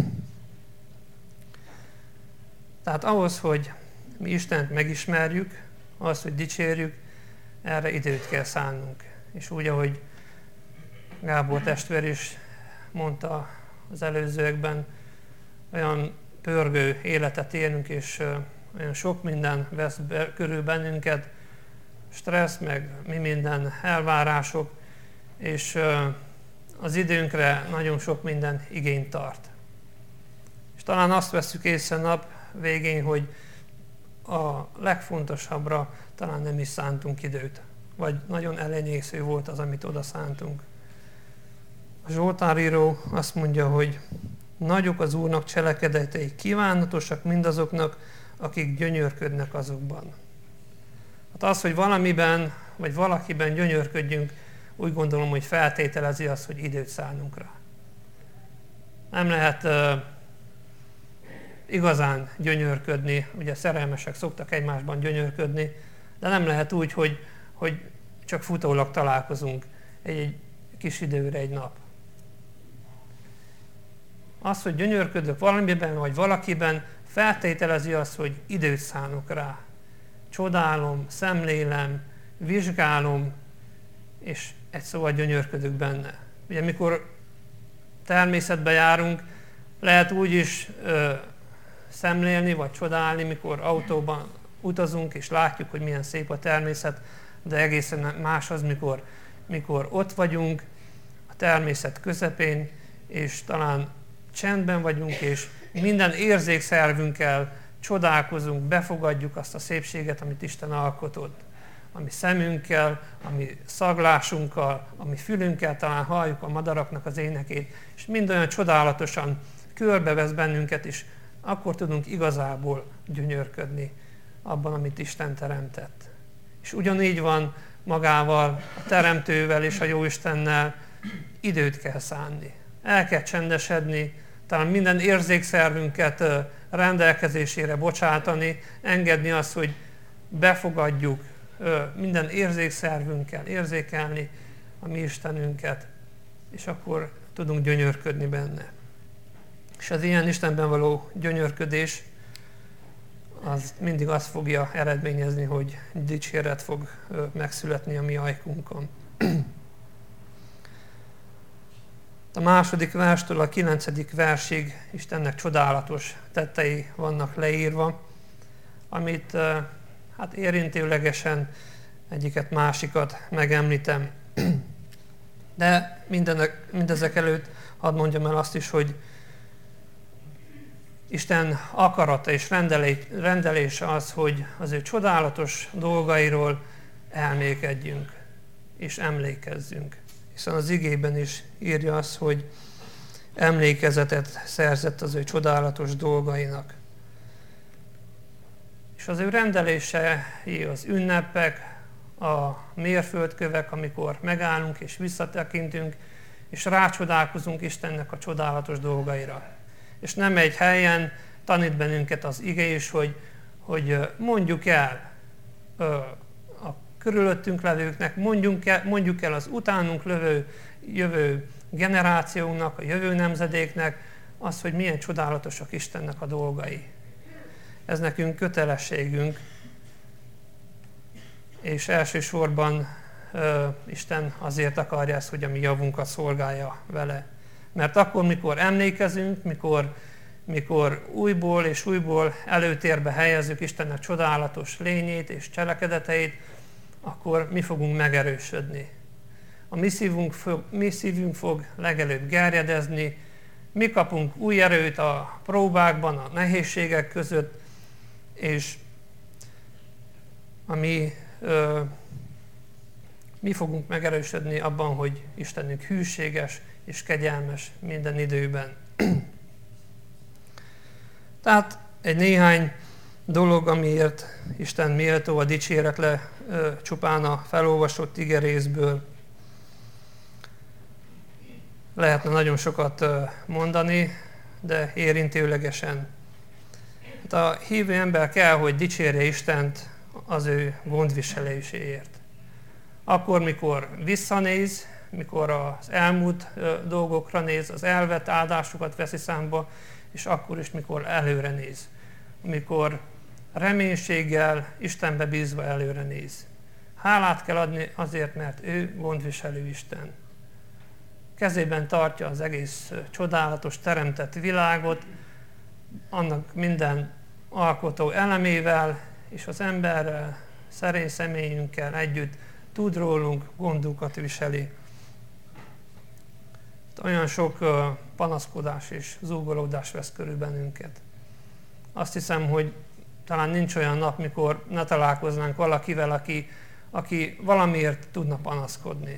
Tehát ahhoz, hogy mi Istent megismerjük, ahhoz, hogy dicsérjük, erre időt kell szánnunk. És úgy, ahogy Gábor testvér is mondta az előzőekben, olyan pörgő életet élünk, és olyan sok minden vesz be, körül bennünket, stressz, meg mi minden, elvárások, és az időnkre nagyon sok minden igényt tart. És talán azt vesszük észre nap végén, hogy a legfontosabbra talán nem is szántunk időt, vagy nagyon elenyésző volt az, amit oda szántunk. A Zsoltáríró azt mondja, hogy nagyok az Úrnak cselekedetei, kívánatosak mindazoknak, akik gyönyörködnek azokban. Hát az, hogy valamiben, vagy valakiben gyönyörködjünk, úgy gondolom, hogy feltételezi azt, hogy időt szánunk rá. Nem lehet uh, igazán gyönyörködni, ugye szerelmesek szoktak egymásban gyönyörködni, de nem lehet úgy, hogy, hogy csak futólag találkozunk egy, egy kis időre, egy nap. Az, hogy gyönyörködök valamiben, vagy valakiben, feltételezi azt, hogy időt szánok rá. Csodálom, szemlélem, vizsgálom, és egy szóval gyönyörködök benne. Ugye mikor természetbe járunk, lehet úgy is ö, szemlélni, vagy csodálni, mikor autóban utazunk, és látjuk, hogy milyen szép a természet, de egészen más az, mikor, mikor ott vagyunk, a természet közepén, és talán csendben vagyunk, és minden érzékszervünkkel csodálkozunk, befogadjuk azt a szépséget, amit Isten alkotott. Ami szemünkkel, ami szaglásunkkal, ami fülünkkel talán halljuk a madaraknak az énekét, és mind olyan csodálatosan körbevesz bennünket, és akkor tudunk igazából gyönyörködni abban, amit Isten teremtett. És ugyanígy van magával, a Teremtővel és a Jóistennel, időt kell szánni. El kell csendesedni, talán minden érzékszervünket rendelkezésére bocsátani, engedni azt, hogy befogadjuk minden érzékszervünkkel, érzékelni a mi Istenünket, és akkor tudunk gyönyörködni benne. És az ilyen Istenben való gyönyörködés, az mindig azt fogja eredményezni, hogy dicséret fog megszületni a mi ajkunkon. A második verstől a kilencedik versig Istennek csodálatos tettei vannak leírva, amit hát érintőlegesen egyiket másikat megemlítem. De mindenek, mindezek előtt hadd mondjam el azt is, hogy Isten akarata és rendelése az, hogy az ő csodálatos dolgairól elmékedjünk és emlékezzünk. Hiszen az igében is írja azt, hogy emlékezetet szerzett az ő csodálatos dolgainak. És az ő rendelései az ünnepek, a mérföldkövek, amikor megállunk és visszatekintünk, és rácsodálkozunk Istennek a csodálatos dolgaira. És nem egy helyen tanít bennünket az ige is, hogy, hogy mondjuk el a körülöttünk levőknek, mondjuk el, mondjuk el az utánunk lövő, jövő generációnak, a jövő nemzedéknek az, hogy milyen csodálatosak Istennek a dolgai. Ez nekünk kötelességünk, és elsősorban ö, Isten azért akarja ezt, hogy a mi javunkat szolgálja vele. Mert akkor, mikor emlékezünk, mikor, mikor újból és újból előtérbe helyezzük Istennek csodálatos lényét és cselekedeteit, akkor mi fogunk megerősödni. A mi szívünk fog, mi szívünk fog legelőbb gerjedezni, mi kapunk új erőt a próbákban, a nehézségek között, és a mi, ö, mi fogunk megerősödni abban, hogy Istenünk hűséges és kegyelmes minden időben. Tehát egy néhány dolog, amiért Isten méltó a dicséretre ö, csupán a felolvasott igerészből. Lehetne nagyon sokat mondani, de érintőlegesen. Hát a hívő ember kell, hogy dicsérje Istent az ő gondviseléséért. Akkor, mikor visszanéz, mikor az elmúlt dolgokra néz, az elvett áldásokat veszi számba, és akkor is, mikor előre néz. Amikor reménységgel, Istenbe bízva előre néz. Hálát kell adni azért, mert ő gondviselő Isten. Kezében tartja az egész csodálatos teremtett világot, annak minden alkotó elemével, és az emberrel, szerény személyünkkel együtt tud rólunk, gondokat viseli. Olyan sok panaszkodás és zúgolódás vesz körül bennünket. Azt hiszem, hogy talán nincs olyan nap, mikor ne találkoznánk valakivel, aki, aki valamiért tudna panaszkodni.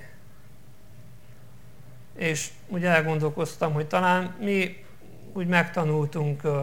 És úgy elgondolkoztam, hogy talán mi úgy megtanultunk uh,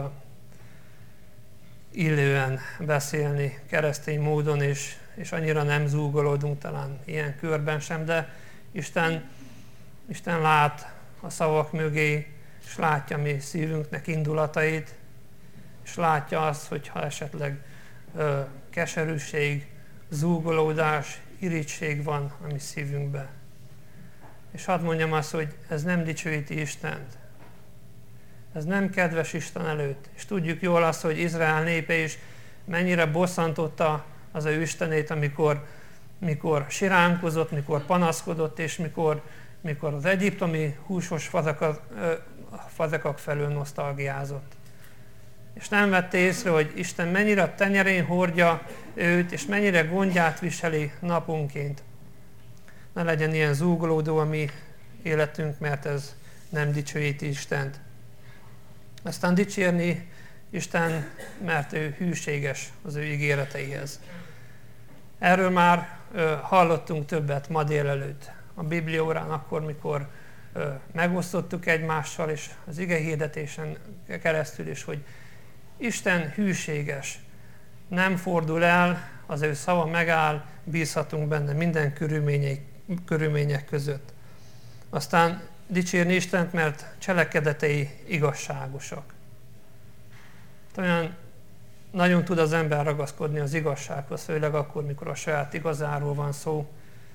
illően beszélni keresztény módon, és, és annyira nem zúgolódunk talán ilyen körben sem, de Isten, Isten lát a szavak mögé, és látja mi szívünknek indulatait, és látja azt, hogyha esetleg uh, keserűség, zúgolódás, irigység van a mi szívünkben. És hadd mondjam azt, hogy ez nem dicsőíti Istent. Ez nem kedves Isten előtt. És tudjuk jól azt, hogy Izrael népe is mennyire bosszantotta az ő Istenét, amikor, mikor siránkozott, mikor panaszkodott, és mikor, mikor az egyiptomi húsos fazekak, fazekak felől nosztalgiázott. És nem vette észre, hogy Isten mennyire a tenyerén hordja őt, és mennyire gondját viseli naponként. Ne legyen ilyen zúgolódó a mi életünk, mert ez nem dicsőíti Istent. Aztán dicsérni Isten, mert ő hűséges az ő ígéreteihez. Erről már ö, hallottunk többet ma délelőtt a Bibliaórán, akkor, mikor ö, megosztottuk egymással, és az igehirdetésen keresztül is, hogy Isten hűséges, nem fordul el, az ő szava megáll, bízhatunk benne minden körülmények, körülmények között. Aztán dicsérni Istent, mert cselekedetei igazságosak. Olyan nagyon tud az ember ragaszkodni az igazsághoz, főleg akkor, mikor a saját igazáról van szó,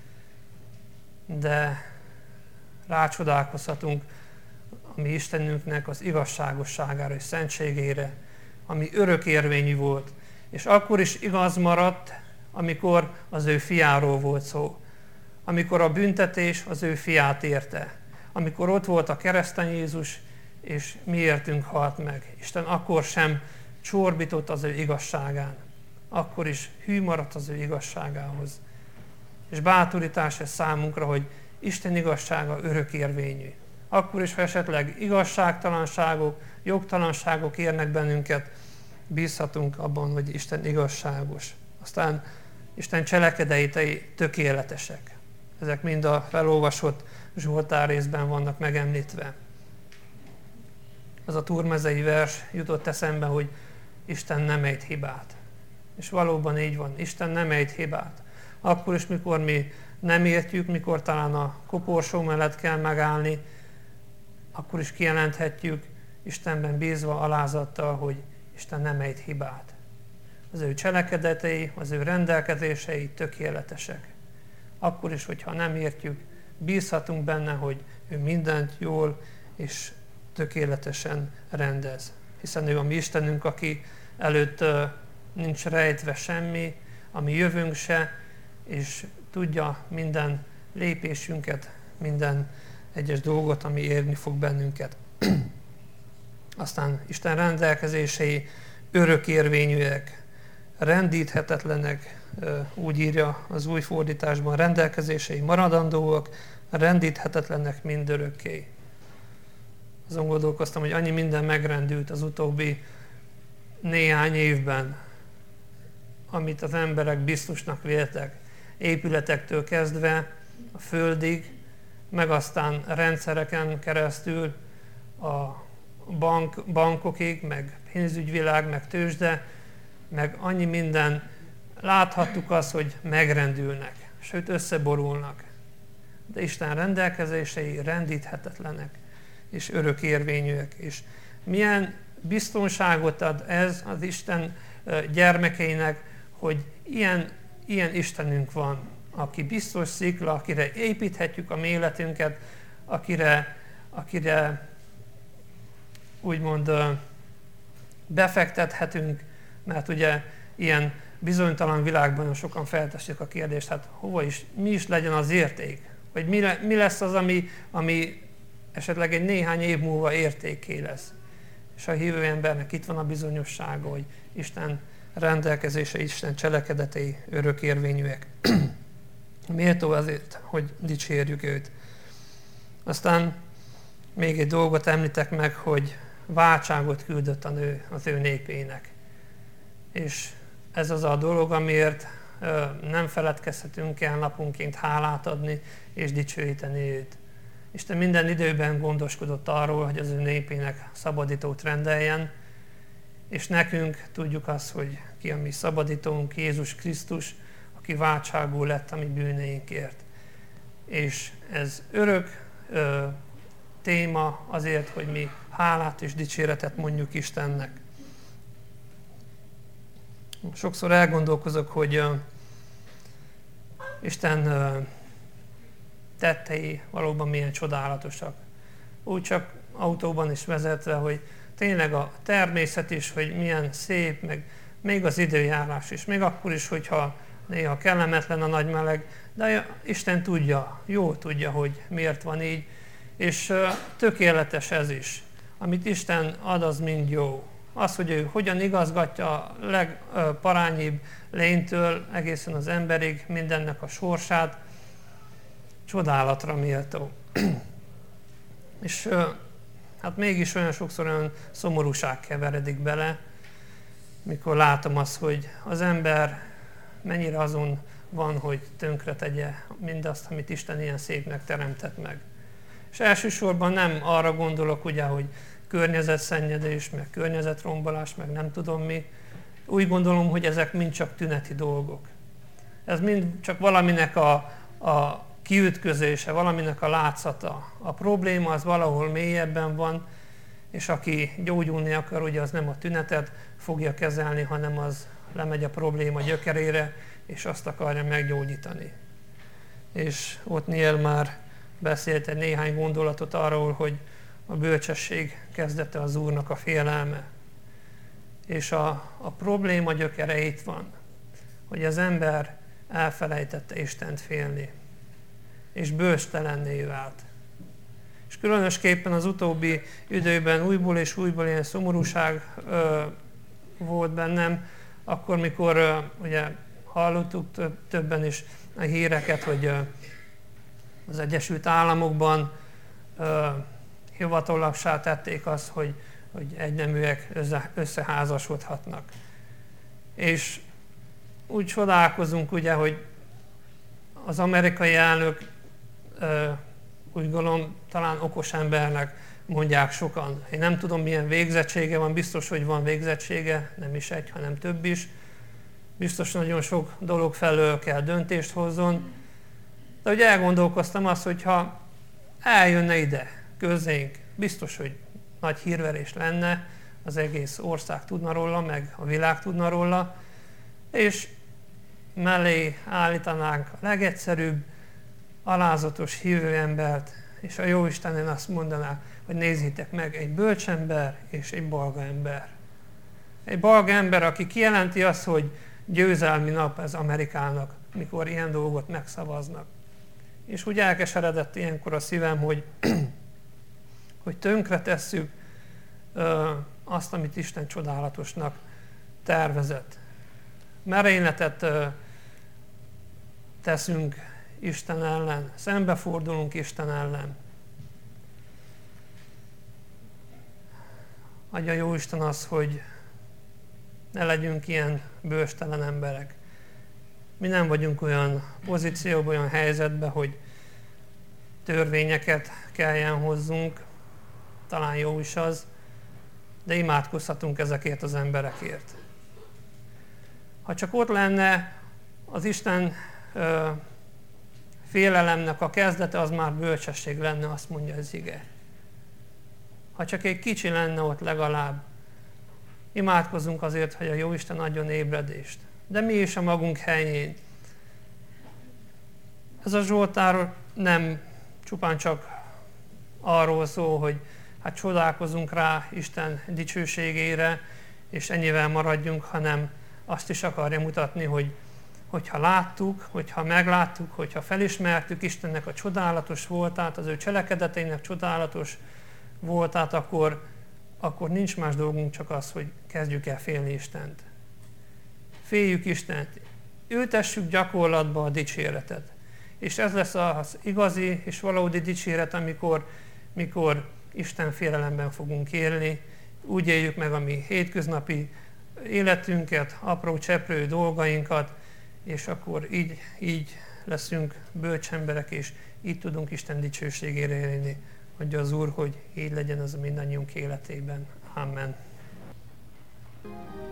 de rácsodálkozhatunk a mi Istenünknek az igazságosságára és szentségére, ami örökérvényű volt, és akkor is igaz maradt, amikor az ő fiáról volt szó, amikor a büntetés az ő fiát érte, amikor ott volt a kereszten Jézus, és miértünk halt meg. Isten akkor sem csorbított az ő igazságán, akkor is hű maradt az ő igazságához. És bátorítás ez számunkra, hogy Isten igazsága örökérvényű. Akkor is, ha esetleg igazságtalanságok, jogtalanságok érnek bennünket, bízhatunk abban, hogy Isten igazságos. Aztán Isten cselekedetei tökéletesek. Ezek mind a felolvasott Zsoltár részben vannak megemlítve. Az a turmezei vers jutott eszembe, hogy Isten nem ejt hibát. És valóban így van, Isten nem ejt hibát. Akkor is, mikor mi nem értjük, mikor talán a koporsó mellett kell megállni, akkor is kijelenthetjük Istenben bízva alázattal, hogy Isten nem ejt hibát. Az ő cselekedetei, az ő rendelkezései tökéletesek. Akkor is, hogyha nem értjük, bízhatunk benne, hogy ő mindent jól és tökéletesen rendez. Hiszen ő a mi Istenünk, aki előtt nincs rejtve semmi, a mi jövőnk se, és tudja minden lépésünket, minden egyes dolgot, ami érni fog bennünket. Aztán Isten rendelkezései örökérvényűek, rendíthetetlenek, úgy írja az új fordításban, rendelkezései maradandóak, rendíthetetlenek mindörökké. Azon gondolkoztam, hogy annyi minden megrendült az utóbbi néhány évben, amit az emberek biztosnak véltek, épületektől kezdve a földig, meg aztán rendszereken keresztül a bank, bankokig, meg pénzügyvilág, meg tőzsde, meg annyi minden. Láthattuk azt, hogy megrendülnek, sőt összeborulnak. De Isten rendelkezései rendíthetetlenek és örökérvényűek. És milyen biztonságot ad ez az Isten gyermekeinek, hogy ilyen, ilyen Istenünk van, aki biztos szikla, akire építhetjük a mi életünket, akire, akire úgymond befektethetünk, mert ugye ilyen bizonytalan világban sokan felteszik a kérdést, hát hova is, mi is legyen az érték? Vagy mi, le, mi lesz az, ami, ami esetleg egy néhány év múlva értéké lesz? És a hívő embernek itt van a bizonyossága, hogy Isten rendelkezése, Isten cselekedetei örökérvényűek. Méltó azért, hogy dicsérjük őt. Aztán még egy dolgot említek meg, hogy váltságot küldött a nő az ő népének. És ez az a dolog, amiért nem feledkezhetünk el naponként hálát adni és dicsőíteni őt. Isten minden időben gondoskodott arról, hogy az ő népének szabadítót rendeljen, és nekünk tudjuk azt, hogy ki a mi szabadítónk, Jézus Krisztus, aki váltságul lett a mi bűneinkért. És ez örök ö, téma azért, hogy mi hálát és dicséretet mondjuk Istennek. Sokszor elgondolkozok, hogy uh, Isten uh, tettei valóban milyen csodálatosak. Úgy csak autóban is vezetve, hogy tényleg a természet is, hogy milyen szép, meg még az időjárás is, még akkor is, hogyha néha kellemetlen a nagy meleg, de Isten tudja, jól tudja, hogy miért van így, és uh, tökéletes ez is. Amit Isten ad, az mind jó. Az, hogy ő hogyan igazgatja a legparányibb lénytől egészen az emberig mindennek a sorsát, csodálatra méltó. És hát mégis olyan sokszor olyan szomorúság keveredik bele, mikor látom azt, hogy az ember mennyire azon van, hogy tönkre tegye mindazt, amit Isten ilyen szépnek teremtett meg. És elsősorban nem arra gondolok, ugye, hogy környezetszennyezés, meg környezetrombolás, meg nem tudom mi. Úgy gondolom, hogy ezek mind csak tüneti dolgok. Ez mind csak valaminek a, a kiütközése, valaminek a látszata. A probléma az valahol mélyebben van, és aki gyógyulni akar, ugye az nem a tünetet fogja kezelni, hanem az lemegy a probléma gyökerére, és azt akarja meggyógyítani. És Othniel már beszélt egy néhány gondolatot arról, hogy a bölcsesség kezdete az Úrnak a félelme. És a, a probléma gyökere itt van, hogy az ember elfelejtette Istent félni, és bölcstelenné vált. És különösképpen az utóbbi időben újból és újból ilyen szomorúság ö, volt bennem, akkor, mikor ö, ugye hallottuk több, többen is a híreket, hogy ö, az Egyesült Államokban ö, hivatalossá tették azt, hogy, hogy egyneműek össze, összeházasodhatnak. És úgy csodálkozunk, ugye, hogy az amerikai elnök ö, úgy gondolom, talán okos embernek mondják sokan. Én nem tudom, milyen végzettsége van, biztos, hogy van végzettsége, nem is egy, hanem több is. Biztos nagyon sok dolog felől kell döntést hozzon. De ugye elgondolkoztam azt, hogyha eljönne ide közénk, biztos, hogy nagy hírverés lenne, az egész ország tudna róla, meg a világ tudna róla, és mellé állítanánk a legegyszerűbb, alázatos hívő embert, és a Jóistenen azt mondaná, hogy nézzétek meg, egy bölcsember és egy balga ember. Egy balga ember, aki kijelenti azt, hogy győzelmi nap ez Amerikának, mikor ilyen dolgot megszavaznak. És úgy elkeseredett ilyenkor a szívem, hogy, hogy tönkre tesszük ö, azt, amit Isten csodálatosnak tervezett. Merényletet ö, teszünk Isten ellen, szembefordulunk Isten ellen. Adja jó Isten az, hogy ne legyünk ilyen bőstelen emberek. Mi nem vagyunk olyan pozícióban, olyan helyzetben, hogy törvényeket kelljen hozzunk, talán jó is az, de imádkozhatunk ezekért az emberekért. Ha csak ott lenne az Isten ö, félelemnek a kezdete, az már bölcsesség lenne, azt mondja az ige. Ha csak egy kicsi lenne ott legalább, imádkozunk azért, hogy a Jóisten adjon ébredést. De mi is a magunk helyén. Ez a Zsoltár nem csupán csak arról szól, hogy hát csodálkozunk rá Isten dicsőségére, és ennyivel maradjunk, hanem azt is akarja mutatni, hogy hogyha láttuk, hogyha megláttuk, hogyha felismertük Istennek a csodálatos voltát, az ő cselekedeteinek csodálatos voltát, akkor, akkor nincs más dolgunk, csak az, hogy kezdjük el félni Istent. Féljük Istent, ültessük gyakorlatba a dicséretet. És ez lesz az igazi és valódi dicséret, amikor mikor Isten félelemben fogunk élni, úgy éljük meg a mi hétköznapi életünket, apró cseprő dolgainkat, és akkor így, így leszünk bölcs emberek, és így tudunk Isten dicsőségére élni. Mondja az Úr, hogy így legyen az a mindannyiunk életében. Amen.